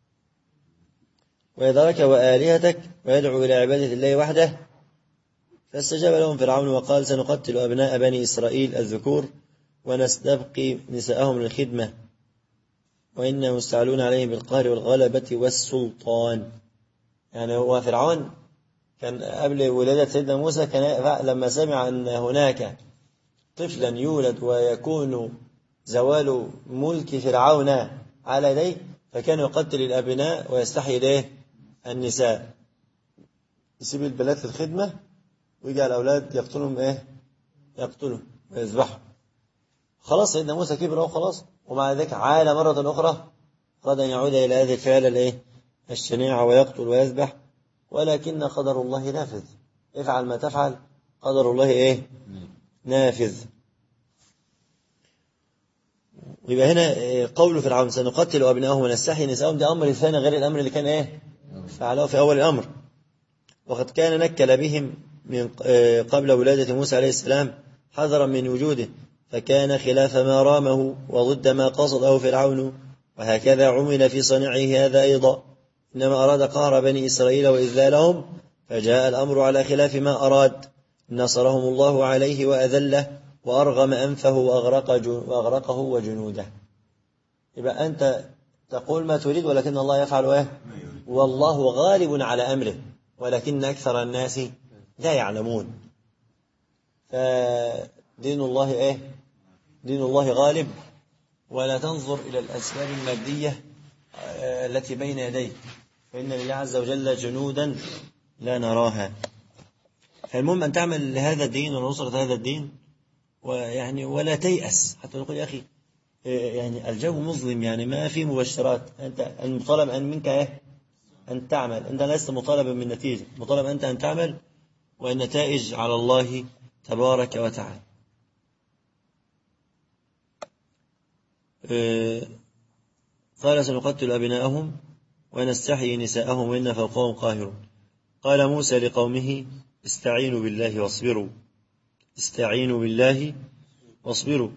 A: ويذرك وآلهتك ويدعو إلى عبادة الله وحده. فاستجاب لهم فرعون وقال: سنقتل أبناء بني إسرائيل الذكور ونستبقي نساءهم للخدمة وإنا مستعلون عليهم بالقهر والغلبة والسلطان. يعني هو فرعون كان قبل ولادة سيدنا موسى كان لما سمع أن هناك طفلا يولد ويكون زوال ملك فرعون على يديه فكان يقتل الأبناء ويستحيي إليه النساء، يسيب البنات للخدمة ويجعل الأولاد يقتلهم إيه يقتلهم ويذبحهم. خلاص سيدنا موسى كبر وخلاص، ومع ذلك عال مرة أخرى قد أن يعود إلى هذه الفعل الإيه الشنيعة ويقتل ويذبح، ولكن قدر الله نافذ، افعل ما تفعل قدر الله إيه نافذ. يبقى هنا قول فرعون سنقتل أبناءهم ونستحيي نساءهم ده أمر ثاني غير الأمر اللي كان إيه فعله في أول الأمر. وقد كان نكل بهم من قبل ولادة موسى عليه السلام حذرا من وجوده، فكان خلاف ما رامه وضد ما قصده فرعون، وهكذا عمل في صنيعه هذا أيضا، إنما أراد قهر بني إسرائيل وإذلالهم فجاء الأمر على خلاف ما أراد نصرهم الله عليه وأذله وأرغم أنفه وأغرق وأغرقه وجنوده. يبقى أنت تقول ما تريد ولكن الله يفعل إيه؟ والله غالب على أمره ولكن أكثر الناس لا يعلمون. فدين الله إيه؟ دين الله غالب، ولا تنظر إلى الأسباب المادية التي بين يديك، فإن لله عز وجل جنودا لا نراها. فالمهم أن تعمل لهذا الدين ونصرة هذا الدين، ويعني ولا تيأس. حتى نقول يا أخي يعني الجو مظلم، يعني ما في مبشرات، أنت المطالب أن منك إيه؟ أن تعمل. أنت لست مطالبا من نتيجة، مطالب أنت أن تعمل، والنتائج على الله تبارك وتعالى. قال سنقتل أبناءهم ونستحيي نساءهم وإن فوقهم قاهرون. قال موسى لقومه استعينوا بالله واصبروا، استعينوا بالله واصبروا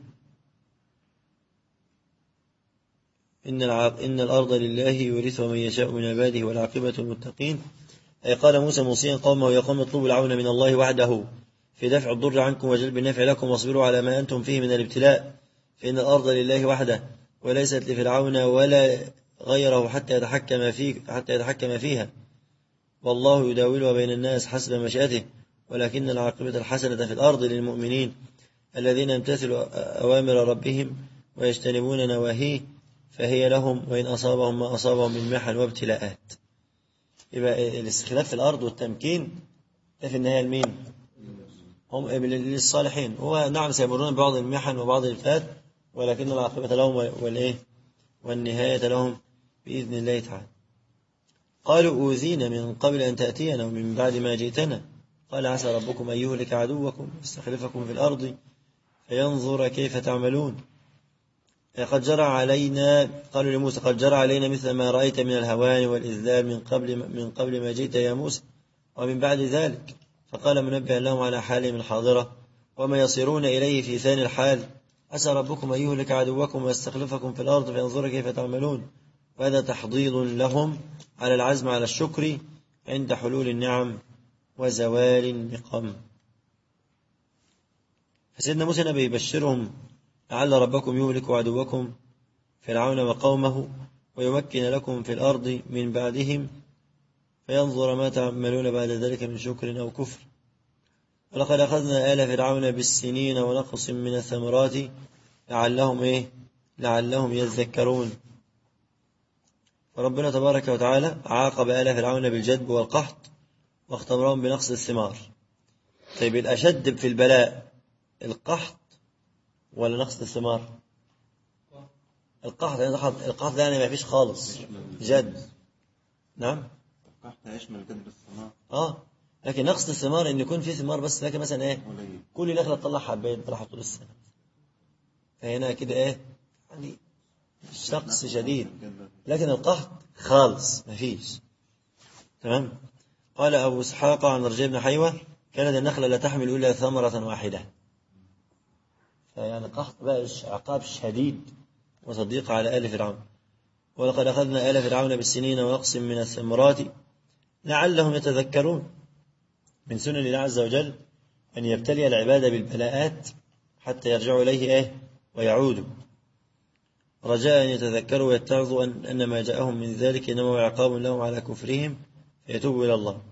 A: إن, إن الأرض لله يورثها من يشاء من عباده والعاقبة المتقين. أي قال موسى موصيا قومه يا قوم اطلبوا العون من الله وحده في دفع الضر عنكم وجلب النفع لكم، واصبروا على ما أنتم فيه من الابتلاء، فإن الأرض لله وحده وليست لفرعون ولا غيره حتى يتحكم فيه حتى يتحكم فيها، والله يداولها بين الناس حسب مشيئته، ولكن العاقبة الحسنة في الأرض للمؤمنين الذين يمتثلوا أوامر ربهم ويجتنبون نواهيه، فهي لهم وإن أصابهم ما أصابهم من محن وابتلاءات. يبقى الاستخلاف في الأرض والتمكين في النهاية لمين؟ هم للصالحين. هو نعم سيمرون ببعض المحن وبعض الابتلاءات، ولكن العاقبة لهم والإيه والنهاية لهم بإذن الله تعالى. قالوا أوذينا من قبل أن تأتينا ومن بعد ما جئتنا، قال عسى ربكم أن يهلك عدوكم ويستخلفكم في الأرض فينظر كيف تعملون. قد جرى علينا قالوا لموسى قد جرى علينا مثل ما رأيت من الهوان والإذلال من قبل من قبل ما جئت يا موسى ومن بعد ذلك. فقال منبئا لهم على حالهم الحاضرة وما يصيرون إليه في ثاني الحال، عسى ربكم أن يهلك عدوكم ويستخلفكم في الأرض فينظر كيف تعملون. وهذا تحضيض لهم على العزم على الشكر عند حلول النعم وزوال النقم. فسيدنا موسى نبي يبشرهم لعل ربكم يهلك عدوكم فرعون وقومه ويمكن لكم في الأرض من بعدهم فينظر ما تعملون بعد ذلك من شكر أو كفر. ولقد أخذنا آل فرعون بالسنين ونقص من الثمرات لعلهم إيه لعلهم يذكرون. فربنا تبارك وتعالى عاقب آل فرعون بالجدب والقحط واختبرهم بنقص الثمار. طيب الأشد في البلاء القحط ولا نقص الثمار؟ القحط يعني القحط يعني ما فيش خالص جد. نعم
F: القحط يشمل جدب الثمار.
A: اه لكن نقص الثمار ان يكون في ثمار بس، لكن مثلا ايه كل نخله تطلع حبايين تطلع طول السنه، فهنا كده ايه يعني شخص شديد. لكن القحط خالص ما فيش. تمام. قال ابو اسحاق عن رجاء بن حيوه كانت النخله لا تحمل الا ثمره واحده. فيعني قحط بقى عقاب شديد وتضييق على آل فرعون. ولقد أخذنا آل فرعون بالسنين ونقص من الثمرات لعلهم يتذكرون. من سنن الله عز وجل أن يبتلي العباد بالبلاءات حتى يرجعوا إليه إيه ويعودوا، رجاء أن يتذكروا ويتعظوا أن, أن ما جاءهم من ذلك إنما هو عقاب لهم على كفرهم فيتوبوا إلى الله.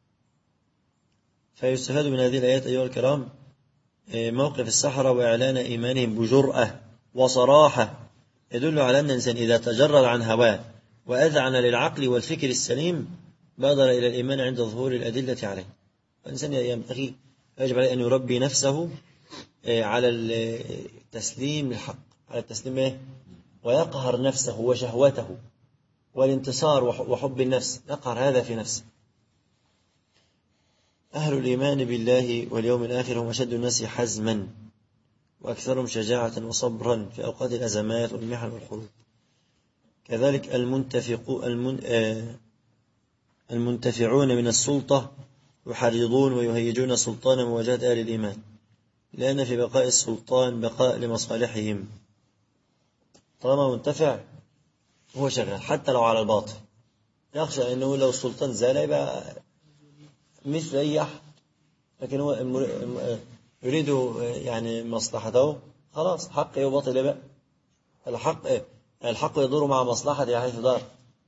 A: فيستفاد من هذه الآيات أيها الكرام موقف السحرة وإعلان إيمانهم بجرأة وصراحة يدل على أن الإنسان إذا تجرد عن هواه وأذعن للعقل والفكر السليم بادر إلى الإيمان عند ظهور الأدلة عليه. الإنسان ينبغي يجب عليه أن يربي نفسه على التسليم للحق، على التسليم إيه؟ ويقهر نفسه وشهوته والانتصار وحب النفس، يقهر هذا في نفسه. أهل الإيمان بالله واليوم الآخر هم أشد الناس حزما وأكثرهم شجاعة وصبرا في أوقات الأزمات والمحن والحروب. كذلك المنتفق المن... المنتفعون من السلطة يحرضون ويهيجون سلطان مواجهة أهل الإيمان، لأن في بقاء السلطان بقاء لمصالحهم. طالما منتفع هو شغال حتى لو على الباطل، يخشى أنه لو السلطان زال يبقى مثل أي أحد، لكن هو يريد يعني مصلحته، خلاص حق وباطل بقى. الحق الحق يدور مع مصلحته حيث دار.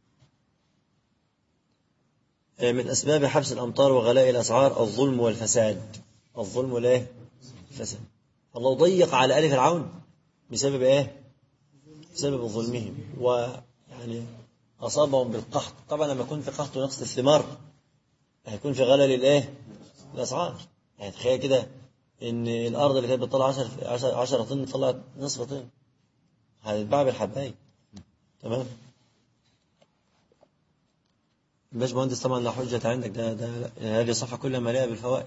A: من أسباب حبس الأمطار وغلاء الأسعار الظلم والفساد. الظلم والإيه؟ الفساد. الله ضيق على آل فرعون بسبب إيه؟ بسبب ظلمهم، ويعني أصابهم بالقحط. طبعا لما يكون في قحط ونقص الثمار هيكون في غلاء الإيه؟ الأسعار. يعني تخيل كده إن الأرض اللي كانت بتطلع عشرة طن طلعت نصف طن، هتتباع بالحباية. تمام. باش مهندس طبعا لا حجة عندك، ده ده هذه الصفحة كلها مليئة بالفوائد.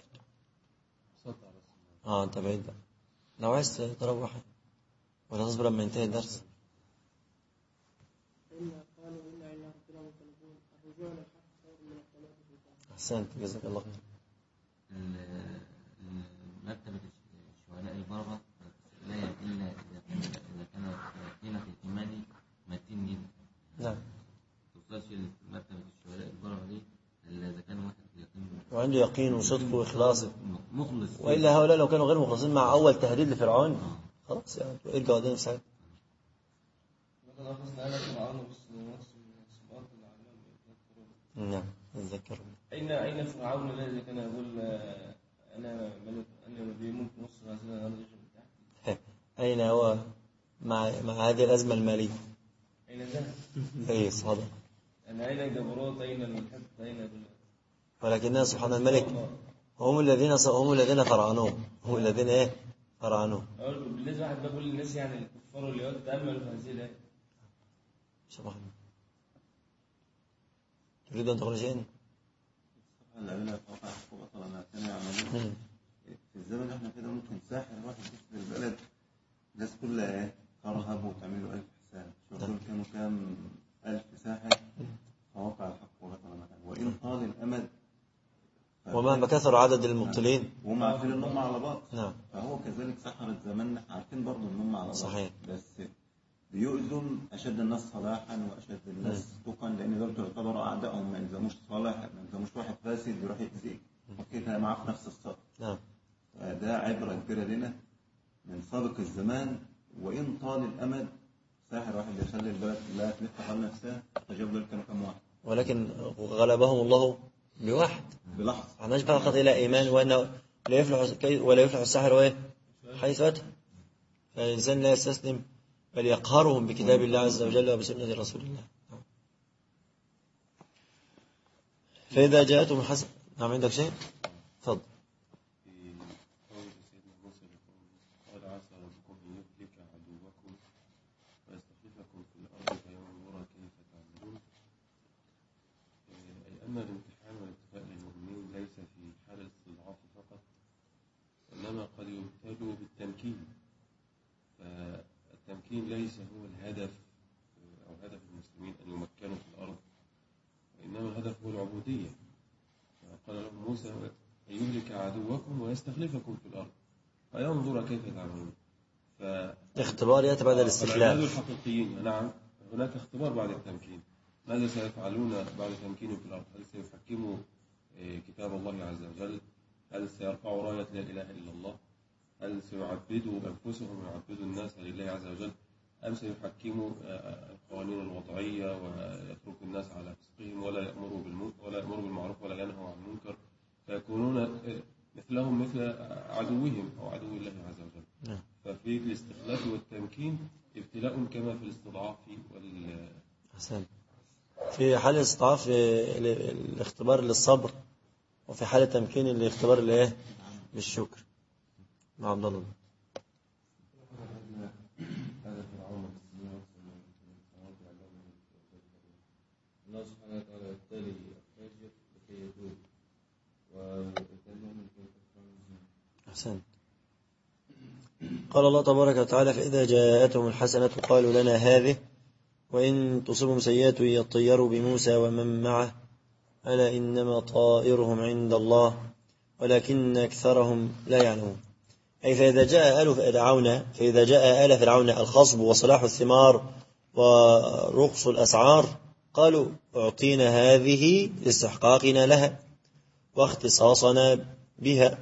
A: اه انت بعيد بقى، لو عايز تروح ولا تصبر لما ينتهي الدرس. احسنت جزاك الله خير.
C: مرتبة الشهداء البررة لا إلا إذا كانت قيمة الإيمان متين جدا.
A: نعم.
C: توصلش لمرتبة الشهداء البررة دي إلا إذا كان واحد يقين
A: وعنده يقين وصدق وإخلاص
C: مخلص.
A: وإلا هؤلاء لو كانوا غير مخلصين مع أول تهديد لفرعون خلاص يعني ارجعوا قدام ساعات. نعم نتذكر.
B: أين أين فرعون الذي كان يقول أنا ملك أنا نبي ملك مصر هذه الأرض من
A: أين هو مع مع هذه الأزمة المالية؟
B: أين ذهب؟
A: أي صادق.
B: أنا أين الجبروت أين الحب أين
A: ولكننا سبحان الملك هم الذين هم الذين فرعنوه، هم الذين إيه فرعنوه.
B: بالنسبة واحد بقول للناس يعني الكفار اللي يتأملوا في هذه الآية.
A: سبحان الله. تريد أن تقول شيئا؟
F: الذين يتوقع حقوق ما كانوا يعملون في الزمن اللي احنا كده ممكن ساحر واحد في البلد الناس كلها ايه ترهب وتعملوا ألف حساب. شوف دول كانوا كام ألف ساحر فوقع الحق وبطل ما كان، وإن طال الأمد
A: ومهما كثر عدد المبطلين
F: وهم عارفين ان هم على باطل.
A: نعم.
F: فهو كذلك سحرة زماننا عارفين برضه ان هم على باطل.
A: صحيح.
F: بس بيؤذوا أشد الناس صلاحا وأشد الناس تقا، لأن دول تعتبروا أعدائهم. ما يلزموش صالح، ما يلزموش واحد فاسد يروح يأذيك وكده معاه في نفس الصف.
A: نعم.
F: فده عبرة كبيرة لنا من سابق الزمان. وإن طال الأمد ساحر واحد يخلي البلد كلها تلف حول نفسها. تجاب دول كانوا كم واحد،
A: ولكن غلبهم الله بواحد
F: بلحظة.
A: عناش فقط إلى إيمان وأنه لا يفلح ولا يفلح الساحر وإيه حيث أتى. فالإنسان لا يستسلم بل يقهرهم بكتاب الله عز وجل وبسنة رسول الله. فإذا جاءتهم الحسنة. نعم عندك شيء؟ تفضل.
D: قال عسى ربكم أن يهلك عدوكم ويستخلفكم في الأرض فينظر كيف تعملون. أي أن الامتحان والاكتفاء للمؤمنين ليس في حال الاستضعاف فقط، إنما قد يبتلوا بالتمكين. فالتمكين ليس هو الهدف أو هدف المسلمين أن يمكنوا في الأرض، وإنما الهدف هو العبودية. قال لهم موسى أن يهلك عدوكم ويستخلفكم في الأرض فينظر كيف تعملون.
A: اختبار يأتي بعد الاستخلاف.
D: فالعباد الحقيقيين نعم هناك اختبار بعد التمكين. ماذا سيفعلون بعد تمكينهم في الأرض؟ هل سيحكموا كتاب الله عز وجل؟ هل سيرفعوا راية لا إله إلا الله؟ هل سيعبدوا أنفسهم ويعبدوا الناس لله عز وجل؟ أم سيحكموا القوانين الوضعية ويتركوا الناس على فسقهم ولا يأمروا بالمنكر ولا يأمروا بالمعروف ولا ينهوا عن المنكر، فيكونون مثلهم مثل عدوهم أو عدو الله عز وجل. ففي الاستخلاف والتمكين ابتلاء كما في الاستضعاف وال
A: أحسن. في حال الاستضعاف الاختبار للصبر، وفي حال التمكين الاختبار الايه للشكر. مع عبد الله.
C: الله سبحانه وتعالى يبتلي الفاجر لكي يتوب ويبتليهم لكي يكفروا.
A: أحسن. قال الله تبارك وتعالى فإذا جاءتهم الحسنة قالوا لنا هذه وإن تصبهم سيئة يطيروا بموسى ومن معه ألا إنما طائرهم عند الله ولكن أكثرهم لا يعلمون. أي فإذا جاء آل فرعون فإذا جاء آل فرعون الخصب وصلاح الثمار ورخص الأسعار قالوا أعطينا هذه لاستحقاقنا لها واختصاصنا بها،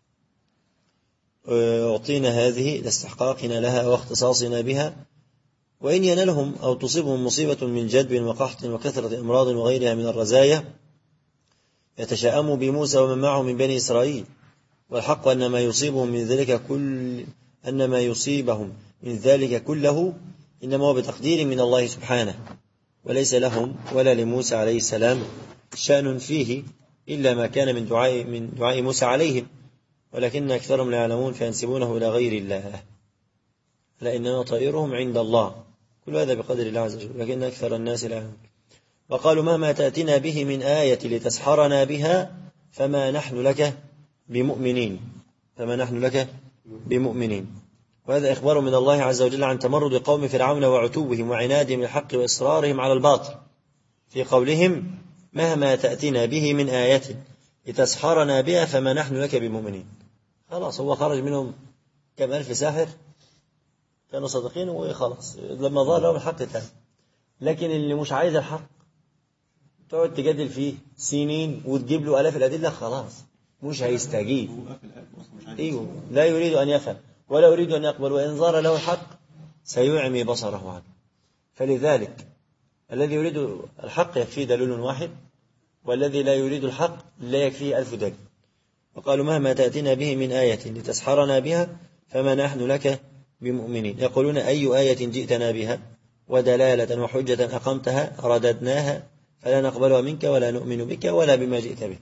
A: أعطينا هذه لاستحقاقنا لها واختصاصنا بها. وإن ينالهم أو تصيبهم مصيبة من جدب وقحط وكثرة أمراض وغيرها من الرزايا يتشاءموا بموسى ومن معه من بني إسرائيل، والحق أن ما يصيبهم من ذلك كل أن ما يصيبهم من ذلك كله إنما هو بتقدير من الله سبحانه، وليس لهم ولا لموسى عليه السلام شأن فيه إلا ما كان من دعاء من دعاء موسى عليهم، ولكن أكثرهم لا يعلمون فينسبونه إلى غير الله، لأنما طائرهم عند الله، كل هذا بقدر الله عز وجل، لكن أكثر الناس لا يعلمون. وقالوا مهما تأتنا به من آية لتسحرنا بها فما نحن لك بمؤمنين فما نحن لك بمؤمنين. وهذا إخبار من الله عز وجل عن تمرد قوم فرعون وعتوبهم وعنادهم الحق وإصرارهم على الباطل في قولهم مهما تأتنا به من آية لتسحرنا بها فما نحن لك بمؤمنين. خلاص هو خرج منهم كم ألف ساحر كانوا صادقين وخلاص لما ظهر لهم الحق تاني. لكن اللي مش عايز الحق تقعد تجادل فيه سنين وتجيب له آلاف الأدلة خلاص مش هيستجيب. ايوه لا يريد أن يفهم ولا يريد أن يقبل، وإن ظهر له الحق سيعمي بصره عنه. فلذلك الذي يريد الحق يكفيه دليل واحد، والذي لا يريد الحق لا يكفيه ألف دليل. وقالوا مهما تأتنا به من آية لتسحرنا بها فما نحن لك بمؤمنين. يقولون أي آية جئتنا بها ودلالة وحجة أقمتها رددناها فلا نقبلها منك ولا نؤمن بك ولا بما جئت به.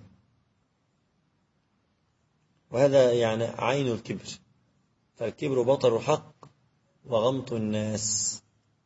A: وهذا يعني عين الكبر، فالكبر بطر الحق وغمط الناس.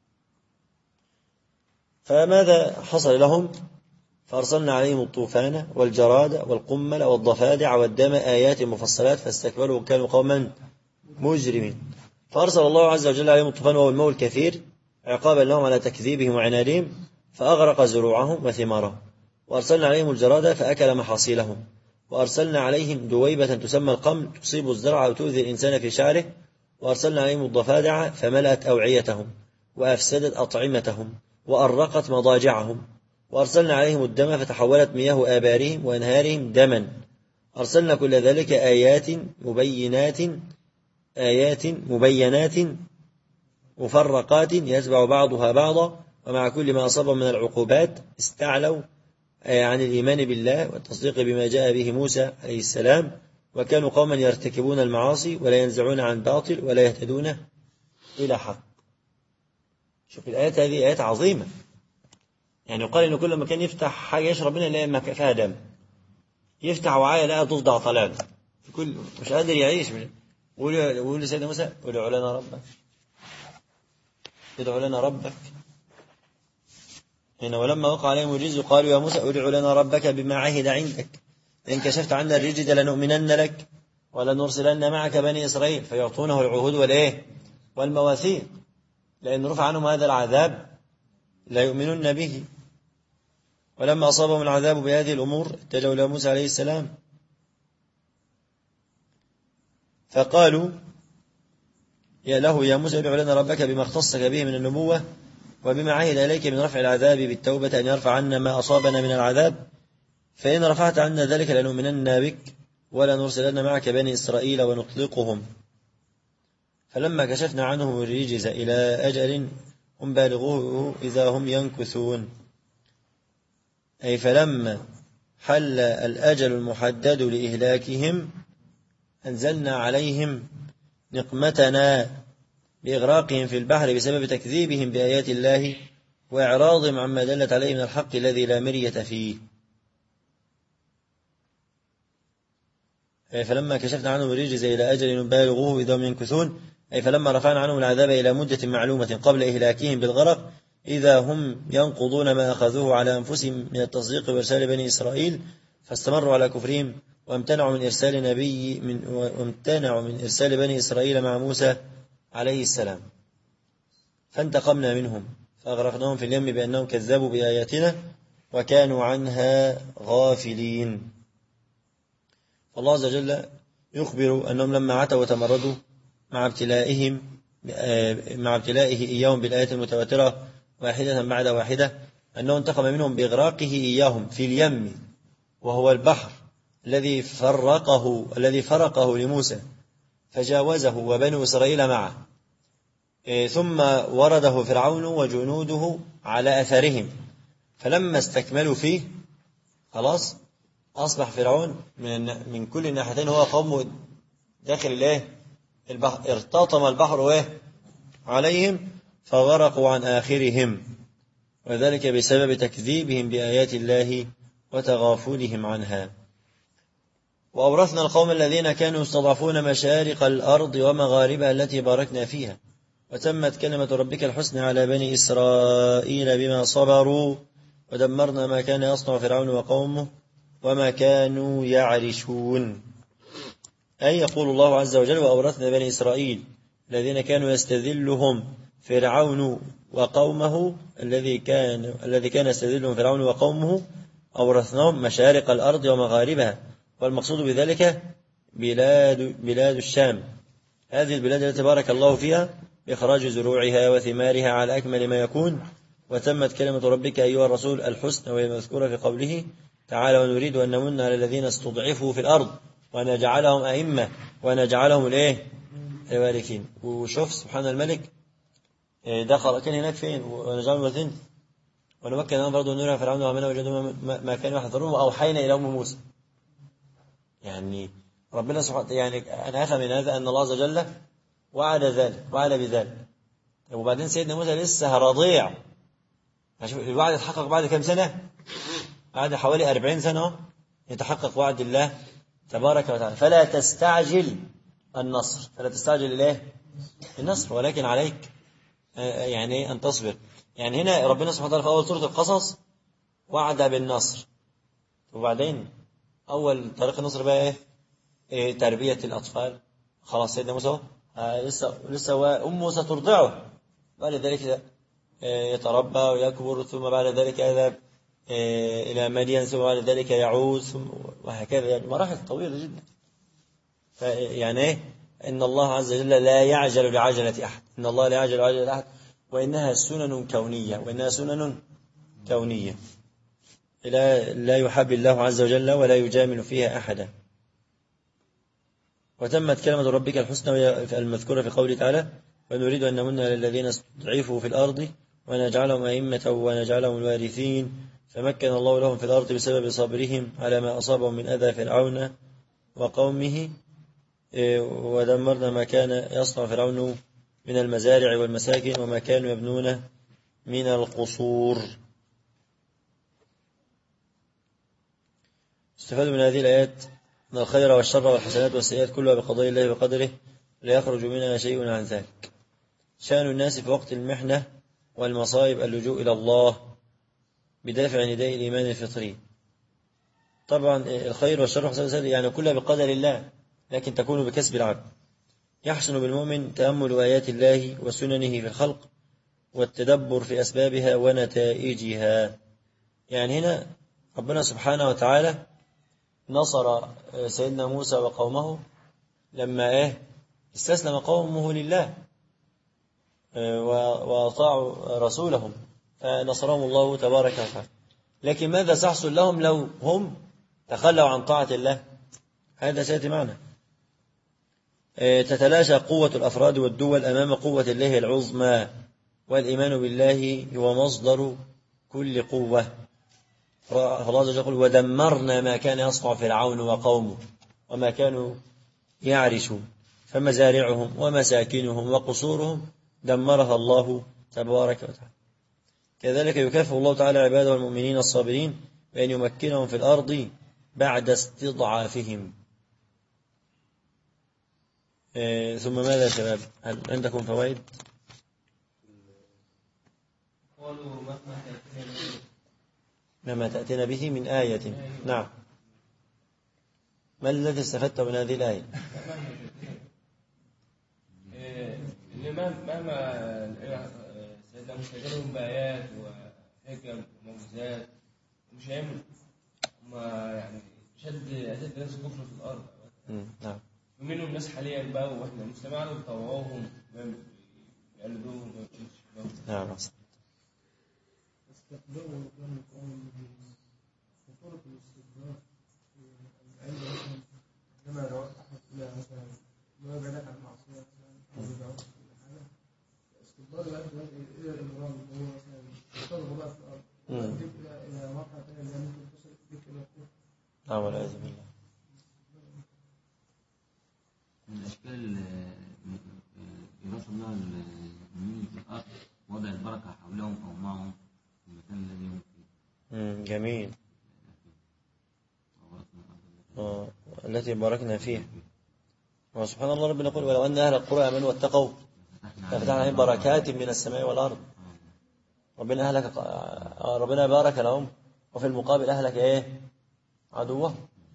A: فماذا حصل لهم؟ فأرسلنا عليهم الطوفان والجراد والقمل والضفادع والدم آيات مفصلات فاستكبروا وكانوا قوما مجرمين. فأرسل الله عز وجل عليهم الطوفان وهو الموت الكثير عقابا لهم على تكذيبهم وعنادهم، فأغرق زروعهم وثمارهم. وأرسلنا عليهم الجراد فأكل محاصيلهم. وأرسلنا عليهم دويبة تسمى القمل تصيب الزرع وتؤذي الإنسان في شعره. وأرسلنا عليهم الضفادع فملأت أوعيتهم وأفسدت أطعمتهم وأرقت مضاجعهم. وأرسلنا عليهم الدم فتحولت مياه آبارهم وأنهارهم دما. أرسلنا كل ذلك آيات مبينات آيات مبينات مفرقات يتبع بعضها بعضا، ومع كل ما أصاب من العقوبات استعلوا عن الإيمان بالله والتصديق بما جاء به موسى عليه السلام، وكانوا قوما يرتكبون المعاصي ولا ينزعون عن باطل ولا يهتدون إلى حق. شوف الآيات هذه آيات عظيمة، يعني يقال إنه كل ما كان يفتح حاجة يشرب منها يلاقي ما فيها دم، يفتح وعاء لا تفضع طلال في كل مش قادر يعيش منه. ويقول لسيدنا موسى ادعوا لنا ربك ادعوا لنا ربك هنا. ولما وقع عليهم الرجز قالوا يا موسى ادعوا لنا ربك بما عهد عندك إن كشفت عنا الرجز لنؤمنن لك ولنرسلن معك بني إسرائيل فيعطونه العهود والإيه والمواثيق، لأن رفع عنهم هذا العذاب لا يؤمنون به. ولما أصابهم العذاب بهذه الأمور اتجهوا إلى موسى عليه السلام فقالوا يا له يا موسى ادع لنا ربك بما اختصك به من النبوة وبما عهد إليك من رفع العذاب بالتوبة أن يرفع عنا ما أصابنا من العذاب، فإن رفعت عنا ذلك لنؤمنن بك ولا نرسلن معك بني إسرائيل ونطلقهم. فلما كشفنا عنهم الرجز إلى أجل هم بالغوه إذا هم ينكثون، أي فلما حل الأجل المحدد لإهلاكهم أنزلنا عليهم نقمتنا بإغراقهم في البحر بسبب تكذيبهم بآيات الله وإعراضهم عما دلت عليه من الحق الذي لا مرية فيه. أي فلما كشفنا عنهم الرجز إلى أجل بالغوه إذا هم ينكثون، أي فلما رفعنا عنهم العذاب إلى مدة معلومة قبل إهلاكهم بالغرق إذا هم ينقضون ما أخذوه على أنفسهم من التصديق بإرسال بني إسرائيل، فاستمروا على كفرهم وامتنعوا من إرسال نبي من وامتنعوا من إرسال بني إسرائيل مع موسى عليه السلام. فانتقمنا منهم فأغرقناهم في اليم بأنهم كذبوا بآياتنا وكانوا عنها غافلين. الله عز وجل يخبر أنهم لما عتوا وتمردوا مع ابتلائهم مع ابتلائه إياهم بالآيات المتواترة واحدة بعد واحدة أنه انتقم منهم بإغراقه إياهم في اليم وهو البحر الذي فرقه الذي فرقه لموسى فجاوزه وبنو إسرائيل معه، ثم ورده فرعون وجنوده على أثرهم، فلما استكملوا فيه خلاص أصبح فرعون من من كل الناحيتين هو قومه داخل الايه البحر، ارتطم البحر وايه عليهم فغرقوا عن آخرهم، وذلك بسبب تكذيبهم بآيات الله وتغافلهم عنها. وأورثنا القوم الذين كانوا يستضعفون مشارق الأرض ومغاربها التي باركنا فيها، وتمت كلمة ربك الحسنى على بني إسرائيل بما صبروا، ودمرنا ما كان يصنع فرعون وقومه وما كانوا يعرشون. أي يقول الله عز وجل: وأورثنا بني إسرائيل الذين كانوا يستذلهم فرعون وقومه الذي كان الذي كان يستذلهم فرعون وقومه أورثناهم مشارق الأرض ومغاربها، والمقصود بذلك بلاد بلاد الشام، هذه البلاد التي بارك الله فيها بإخراج زروعها وثمارها على أكمل ما يكون. وتمت كلمة ربك أيها الرسول الحسنى، وهي مذكورة في قوله تعالى: ونريد أن نمن على الذين استضعفوا في الأرض ونجعلهم أئمة ونجعلهم الإيه الوارثين. وشوف سبحان الملك دخل كان هناك فين ونجعلهم الوارثين، ونمكن لهم برضه نرى فرعون وعملنا وجدوا ما كانوا يحذرون، وأوحينا إلى أم موسى. يعني ربنا سبحانه يعني أنا أفهم من هذا أن الله عز وجل وعد ذلك وعد بذلك. وبعدين سيدنا موسى لسه رضيع، الوعد يتحقق بعد كم سنة؟ بعد حوالي أربعين سنة يتحقق وعد الله تبارك وتعالى. فلا تستعجل النصر، فلا تستعجل إليه النصر، ولكن عليك يعني أن تصبر. يعني هنا ربنا سبحانه وتعالى في أول سورة القصص وعد بالنصر، وبعدين أول طريق النصر بقى إيه؟ إيه تربية الأطفال. خلاص سيدنا موسى آه لسه لسه أم موسى ترضعه، بعد ذلك يتربى ويكبر، ثم بعد ذلك يذهب إلى مدين، ثم بعد ذلك يعود، وهكذا، يعني مراحل طويلة جدا. يعني إيه؟ إن الله عز وجل لا يعجل بعجلة أحد، إن الله لا يعجل بعجلة أحد، وإنها سنن كونية، وإنها سنن كونية لا لا يحب الله عز وجل ولا يجامل فيها أحدا. وتمت كلمة ربك الحسنى المذكورة في قوله تعالى: ونريد أن نمن على الذين استضعفوا في الأرض ونجعلهم أئمة ونجعلهم الوارثين، فمكن الله لهم في الأرض بسبب صبرهم على ما أصابهم من أذى فرعون وقومه، ودمرنا ما كان يصنع فرعون من المزارع والمساكن وما كانوا يبنون من القصور. استفاد من هذه الآيات أن الخير والشر والحسنات والسيئات كلها بقضاء الله وقدره، لا يخرج منها شيء عن ذلك. شأن الناس في وقت المحنة والمصائب اللجوء إلى الله بدافع نداء الإيمان الفطري. طبعا الخير والشر والحسنات يعني كلها بقدر الله، لكن تكون بكسب العبد. يحسن بالمؤمن تأمل آيات الله وسننه في الخلق والتدبر في أسبابها ونتائجها. يعني هنا ربنا سبحانه وتعالى نصر سيدنا موسى وقومه لما إيه استسلم قومه لله وأطاعوا رسولهم، فنصرهم الله تبارك وتعالى. لكن ماذا سيحصل لهم لو هم تخلوا عن طاعة الله؟ هذا سيأتي معنا. تتلاشى قوة الأفراد والدول أمام قوة الله العظمى، والإيمان بالله هو مصدر كل قوة. فالله عز وجل يقول: ودمرنا ما كان يصنع فرعون وقومه وما كانوا يعرشون، فمزارعهم ومساكنهم وقصورهم دمرها الله تبارك وتعالى. كذلك يكافئ الله تعالى عباده المؤمنين الصابرين بأن يمكنهم في الأرض بعد استضعافهم. إيه ثم ماذا يا شباب؟ هل عندكم فوائد؟ مما تأتينا به من آية. نعم، ما الذي استفدت من هذه الآية؟
B: مهما سيدنا موسى جالهم بآيات وحكم ومعجزات مش هيعمل ما يعني شد أشد ناس كفر في الأرض.
A: نعم.
B: ومنهم ناس حاليا بقى واحنا مجتمعنا بطوعوهم يقلدوهم.
A: نعم.
E: استخدموا كلام القوم في صورة الاستخدام العلم مثلا عندما يدعوك أحد إلى مثلا إنه يبعدك عن المعصية مثلا أو يدعوك إلى حاجة استقبال بقى دلوقتي إلى الإمران اللي هو مثلا يشتغل بقى في الأرض يؤديك إلى إلى مرحلة ثانية اللي هي ممكن تصل بك إلى الكفر.
A: نعم والعياذ بالله.
G: من الأشكال إغاثة الله المؤمنين في الأرض وضع البركة حولهم أو معهم في المكان الذي هم فيه.
A: جميل. آه. التي باركنا فيها. وسبحان الله ربنا يقول ولو أن أهل القرى آمنوا واتقوا لفتحنا عليهم بركات من السماء والأرض. ربنا أهلك ربنا بارك لهم وفي المقابل أهلك إيه عدوه.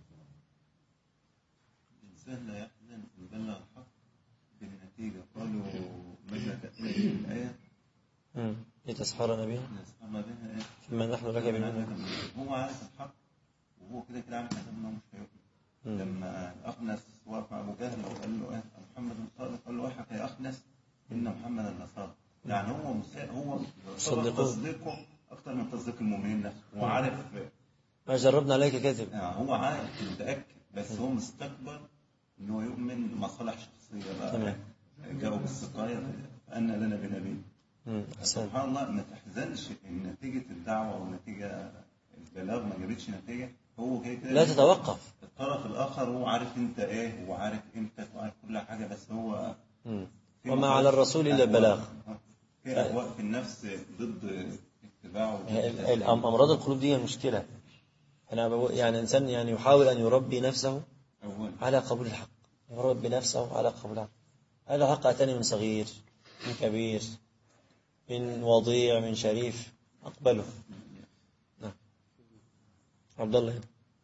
F: الإنسان لا يحزن يبلغ الحق بالنتيجة. قالوا ماذا تأتي الآية
A: لتسحرنا بها
F: نسحرنا بها إيه
A: فيما نحن لك بمؤمنين.
F: هو عارف الحق وهو كده كده عارف أنه مش هيؤمن. لما الأخنس وقف مع أبو جهل وقال له إيه محمد صادق قال له ويحك يا أخنس إن محمدا لصادق. يعني هو هو تصديقه أكثر من تصديق المؤمنين نفسه. هو عارف
A: ما جربنا عليك كذب.
F: يعني هو عارف متأكد بس هو مستقبل إنه يؤمن مصالح شخصية بقى. جاءوا بالسقاية فأن لنا بنبي. سبحان الله ما تحزنش إن نتيجة الدعوة ونتيجة البلاغ ما جابتش نتيجة. هو كده كده
A: لا تتوقف.
F: الطرف الآخر هو عارف أنت إيه وعارف قيمتك وعارف كل حاجة بس هو
A: وما على الرسول إلا البلاغ.
F: في أهواء في النفس ضد اتباعه.
A: أمراض القلوب دي المشكلة. أنا يعني إنسان يعني يحاول أن يربي نفسه على قبول الحق. يربي نفسه على قبول الحق. هذا حق أتاني من صغير من كبير من وضيع من شريف أقبله. نعم. عبد الله.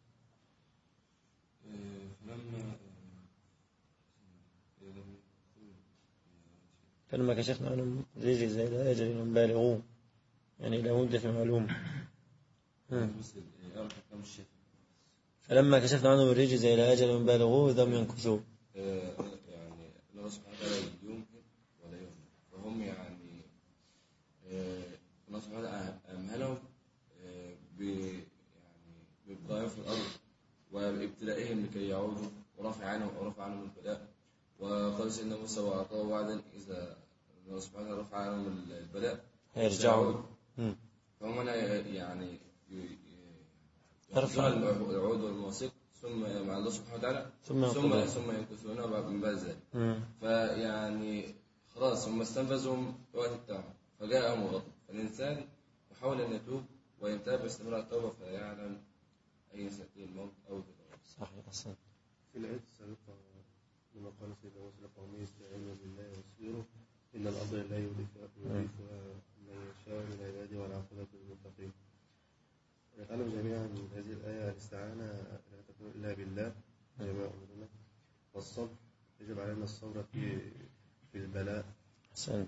A: فلما كشفنا عنهم رجز إلى أجل بالغون يعني إلى مدة معلوم. فلما كشفنا عنهم الرجز إلى أجل بالغون ذم ينكثوا.
C: يعني الله سبحانه وتعالى يمكن ولا يمكن وهم يعني الله سبحانه وتعالى أمهلهم يعني بإبقائهم في الأرض وابتلائهم لكي يعودوا ورفع عنهم ورفع عنهم البلاء. وقال سيدنا موسى وأعطاه وعدا إذا الله سبحانه وتعالى رفع عنهم البلاء
A: هيرجعوا.
C: فهم أنا يعني يرفع العود والمواثيق ثم مع الله سبحانه وتعالى ثم ثم, ثم ينكثونها من بعد ذلك. فيعني خلاص هم استنفذوا الوقت بتاعهم فجاءهم غضب. فالإنسان يحاول أن يتوب وينتهي باستمرار التوبة فيعلم أي سيأتي الموت أو كده.
A: صحيح. أحسن.
D: في الآية السابقة لما قال سيدنا موسى لقومه استعينوا بالله واصبروا إن الأرض لا يورثها من يشاء من عباده والعاقبة للمتقين. نتعلم جميعا من هذه الآية الاستعانة لا تكون إلا بالله جميع أمورنا والصبر. يجب علينا الصبر في في البلاء.
A: أحسنت.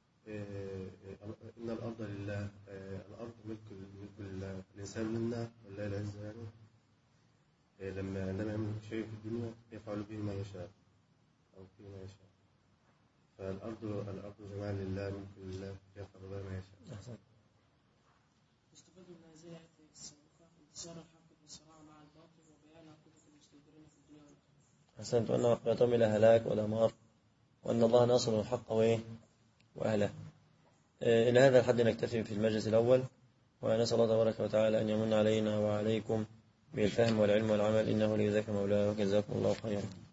D: إن الأرض لله. الأرض ملك ملك لله. الإنسان منا والله العزة يعني لما عندما يعمل شيء في الدنيا يفعل به ما يشاء أو فيما يشاء. فالأرض الأرض جميعا لله ملك لله يفعل به ما يشاء.
A: أحسنت.
H: استفاد من هذه الآية السابقة انتصار الحق بالصراع مع الباطل وبيان عقوبة المستكبرين في الدنيا والآخرة.
A: أحسنت. وأن عقوبتهم إلى هلاك ودمار وأن الله ناصر الحق وأهله. إلى هذا الحد نكتفي في المجلس الأول ونسأل الله تبارك وتعالى أن يمن علينا وعليكم بالفهم والعلم والعمل إنه لذاك مولاه وجزاكم الله خيرا.